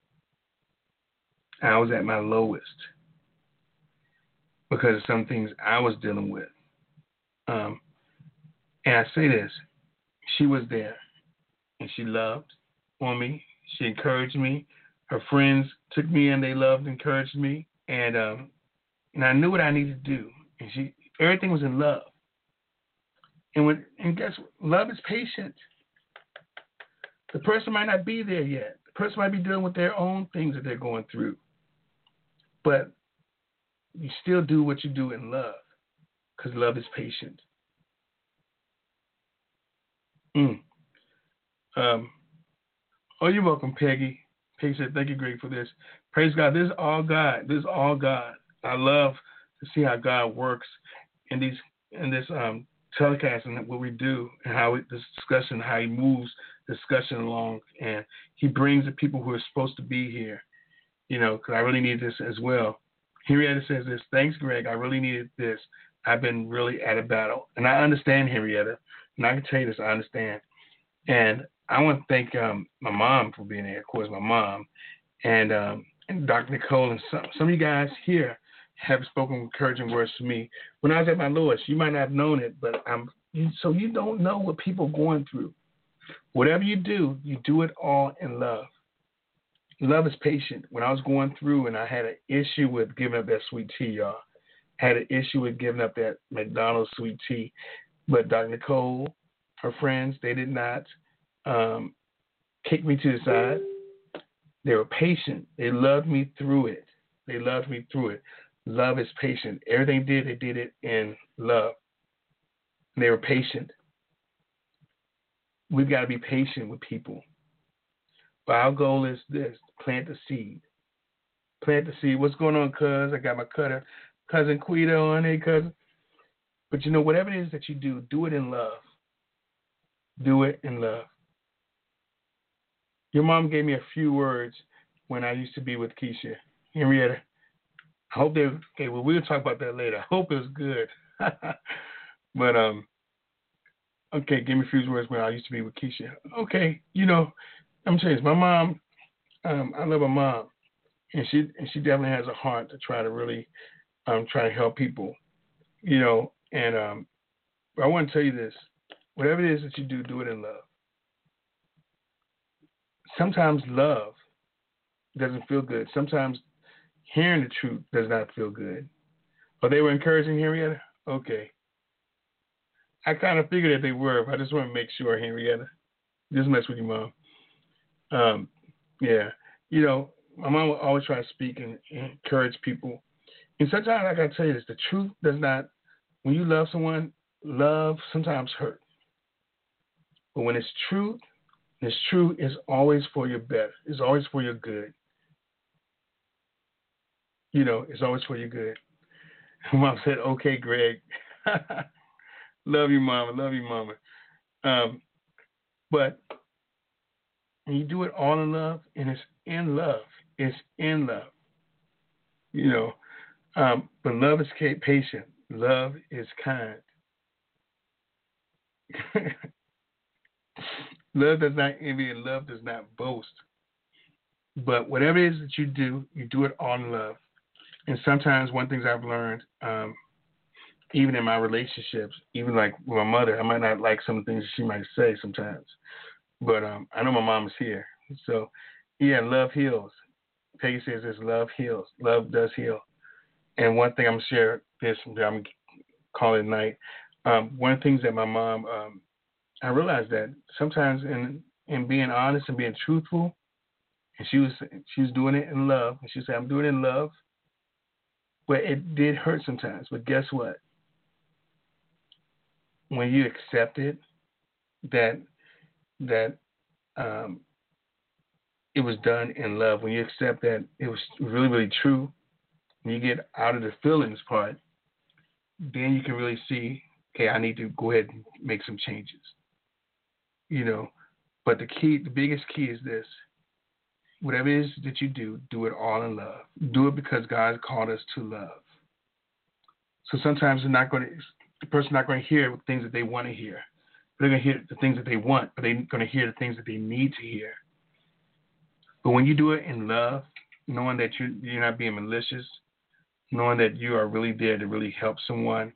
I was at my lowest because of some things I was dealing with. And I say this: she was there, and she loved on me. She encouraged me. Her friends took me in. They loved, encouraged me, and I knew what I needed to do. And everything was in love. And guess what? Love is patient. The person might not be there yet. The person might be dealing with their own things that they're going through, but you still do what you do in love because love is patient. Oh, you're welcome, Peggy. Peggy said, thank you, Greg, for this. Praise God. This is all God. This is all God. I love to see how God works in this telecast and what we do and this discussion, how he moves the discussion along. And he brings the people who are supposed to be here, you know, because I really need this as well. Henrietta says this: thanks, Greg. I really needed this. I've been really at a battle. And I understand, Henrietta. And I can tell you this, I understand. And I want to thank my mom for being there, of course, my mom, and Dr. Nicole, and some of you guys here have spoken encouraging words to me. When I was at my lowest, you might not have known it, but so you don't know what people are going through. Whatever you do it all in love. Love is patient. When I was going through and I had an issue with giving up that sweet tea, y'all, had an issue with giving up that McDonald's sweet tea, but Dr. Nicole, her friends, they did not kick me to the side. They were patient. They loved me through it. Love is patient. Everything they did it in love. They were patient. We've got to be patient with people. But our goal is this: plant the seed. Plant the seed. What's going on, cuz? I got my cousin Quita on. Hey, cousin. But you know, whatever it is that you do it in love. Do it in love. Your mom gave me a few words when I used to be with Keisha. Henrietta, I hope okay, well, we'll talk about that later. I hope it was good. But, okay, give me a few words when I used to be with Keisha. Okay, you know, I'm telling you, my mom, I love my mom. And she definitely has a heart to try to really try to help people. You know, and I want to tell you this. Whatever it is that you do, do it in love. Sometimes love doesn't feel good. Sometimes hearing the truth does not feel good. But they were encouraging Henrietta? Okay. I kind of figured that they were, but I just want to make sure, Henrietta. Just mess with your mom. Yeah. You know, my mom will always try to speak and encourage people. And sometimes, like I tell you this, the truth does not, when you love someone, love sometimes hurt. But when it's truth is always for your better. It's always for your good. You know, it's always for your good. Mom said, okay, Greg. Love you, Mama. Love you, Mama. But when you do it all in love, and it's in love. It's in love. You know, but love is patient. Love is kind. Love does not envy and love does not boast. But whatever it is that you do it all in love. And sometimes one thing I've learned, even in my relationships, even like with my mother, I might not like some of the things she might say sometimes. But I know my mom is here. So, yeah, love heals. Peggy says this, love heals. Love does heal. And one thing I'm going to share this, I'm calling it night. One of the things that my mom, I realized that sometimes in being honest and being truthful, and she was doing it in love, and she said, I'm doing it in love, but it did hurt sometimes. But guess what? When you accept it, that it was done in love, when you accept that it was really, really true, when you get out of the feelings part, then you can really see, okay, I need to go ahead and make some changes. You know, but the biggest key is this. Whatever it is that you do it all in love. Do it because God called us to love. So sometimes the person's not going to hear the things that they want to hear. They're going to hear the things that they want, but they're going to hear the things that they need to hear. But when you do it in love, knowing that you're not being malicious, knowing that you are really there to really help someone,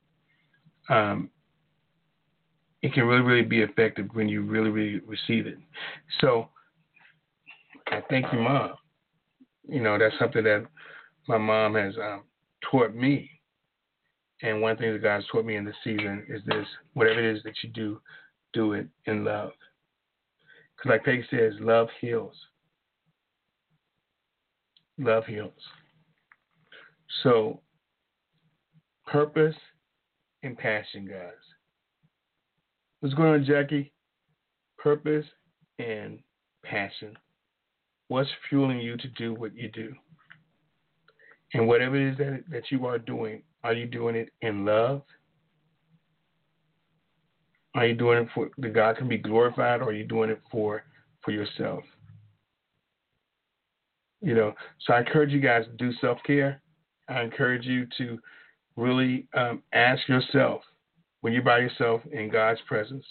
it can really, really be effective when you really, really receive it. So I thank you, Mom. You know, that's something that my mom has taught me. And one thing that God's taught me in this season is this: whatever it is that you do it in love. Because like Peggy says, love heals. Love heals. So, purpose and passion, guys. What's going on, Jackie? Purpose and passion. What's fueling you to do what you do? And whatever it is that you are you doing it in love? Are you doing it for that God can be glorified, or are you doing it for yourself? You know, so I encourage you guys to do self-care. I encourage you to really ask yourself, when you're by yourself in God's presence,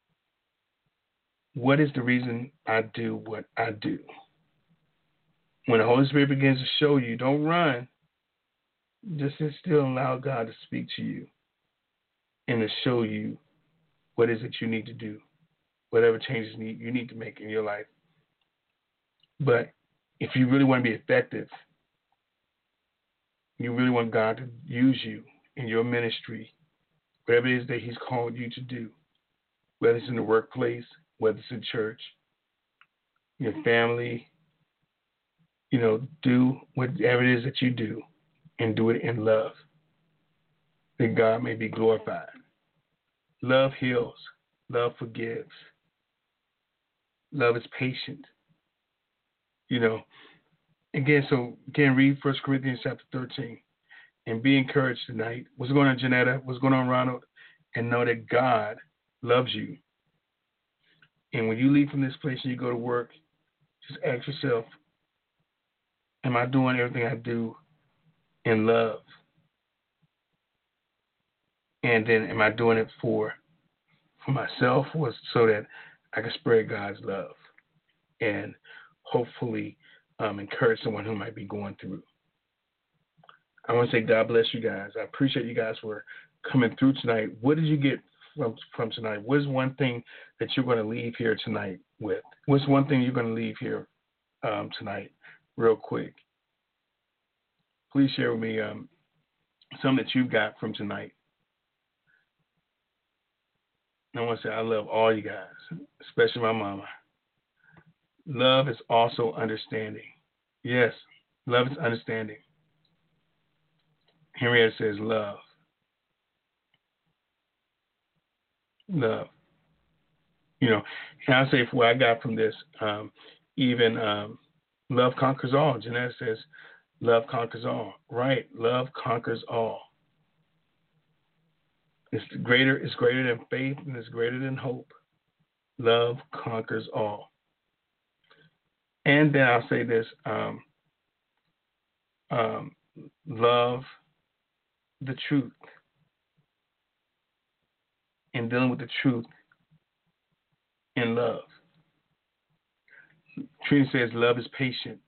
what is the reason I do what I do? When the Holy Spirit begins to show you, don't run. Just sit still and allow God to speak to you and to show you what is it you need to do, whatever changes you need to make in your life. But if you really want to be effective, you really want God to use you in your ministry, whatever it is that He's called you to do, whether it's in the workplace, whether it's in church, your family, you know, do whatever it is that you do and do it in love, that God may be glorified. Love heals. Love forgives. Love is patient. You know, read 1 Corinthians chapter 13 and be encouraged tonight. What's going on, Janetta? What's going on, Ronald? And know that God loves you. And when you leave from this place and you go to work, just ask yourself, am I doing everything I do in love? And then am I doing it for myself, or so that I can spread God's love and hopefully encourage someone who might be going through? I want to say God bless you guys. I appreciate you guys for coming through tonight. What did you get from tonight? What is one thing that you're going to leave here tonight with? What's one thing you're going to leave here tonight, real quick? Please share with me something that you got from tonight. I want to say I love all you guys, especially my mama. Love is also understanding. Yes, love is understanding. Henrietta says love. Love. You know, and I'll say for what I got from this, even love conquers all. Jeanette says love conquers all. Right, love conquers all. It's greater than faith, and it's greater than hope. Love conquers all. And then I'll say this, love the truth. And dealing with the truth in love. Trina says love is patient.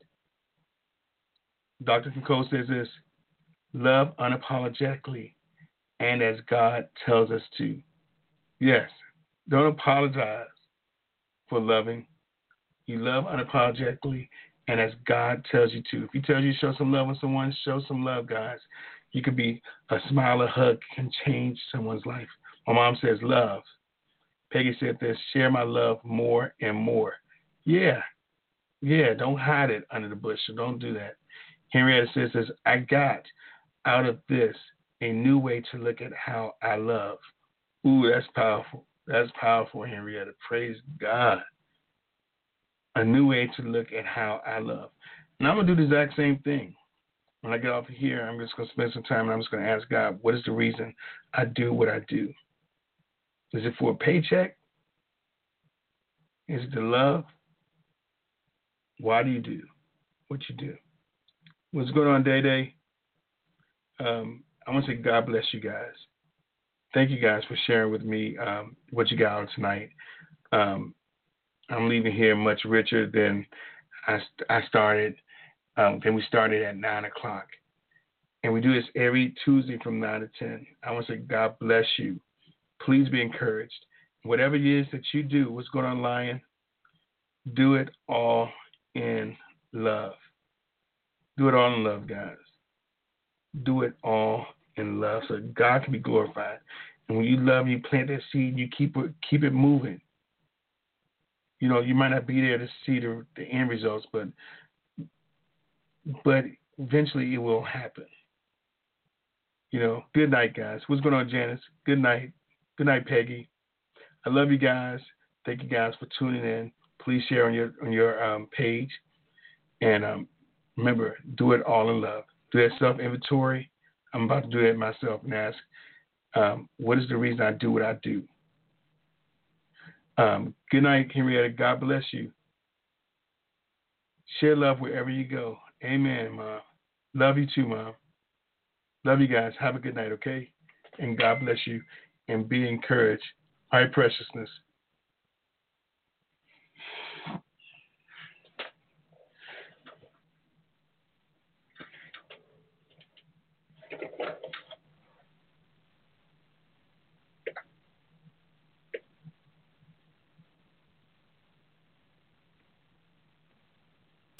Dr. Nicole says this, love unapologetically and as God tells us to. Yes, don't apologize for loving. You love unapologetically and as God tells you to. If He tells you to show some love with someone, show some love, guys. You could be a smile, a hug can change someone's life. My mom says love. Peggy said this, share my love more and more. Yeah, don't hide it under the bush, so don't do that. Henrietta says this, I got out of this a new way to look at how I love. Ooh, that's powerful. That's powerful, Henrietta. Praise God. A new way to look at how I love. And I'm going to do the exact same thing. When I get off of here, I'm just going to spend some time and I'm just going to ask God, what is the reason I do what I do? Is it for a paycheck? Is it the love? Why do you do what you do? What's going on, Day Day? I want to say God bless you guys. Thank you guys for sharing with me what you got on tonight. I'm leaving here much richer than I started. Then we started at 9 o'clock. And we do this every Tuesday from 9 to 10. I want to say God bless you. Please be encouraged. Whatever it is that you do, what's going on, Lion, do it all in love. Do it all in love, guys. Do it all in love so God can be glorified. And when you love, you plant that seed, you keep it moving. You know, you might not be there to see the end results, but eventually it will happen. You know, good night, guys. What's going on, Janice? Good night. Good night, Peggy. I love you guys. Thank you guys for tuning in. Please share on your page. And remember, do it all in love. Do that self-inventory. I'm about to do that myself and ask, what is the reason I do what I do? Good night, Henrietta. God bless you. Share love wherever you go. Amen, Mom. Love you too, Mom. Love you guys. Have a good night, okay? And God bless you. And be encouraged. All right, preciousness.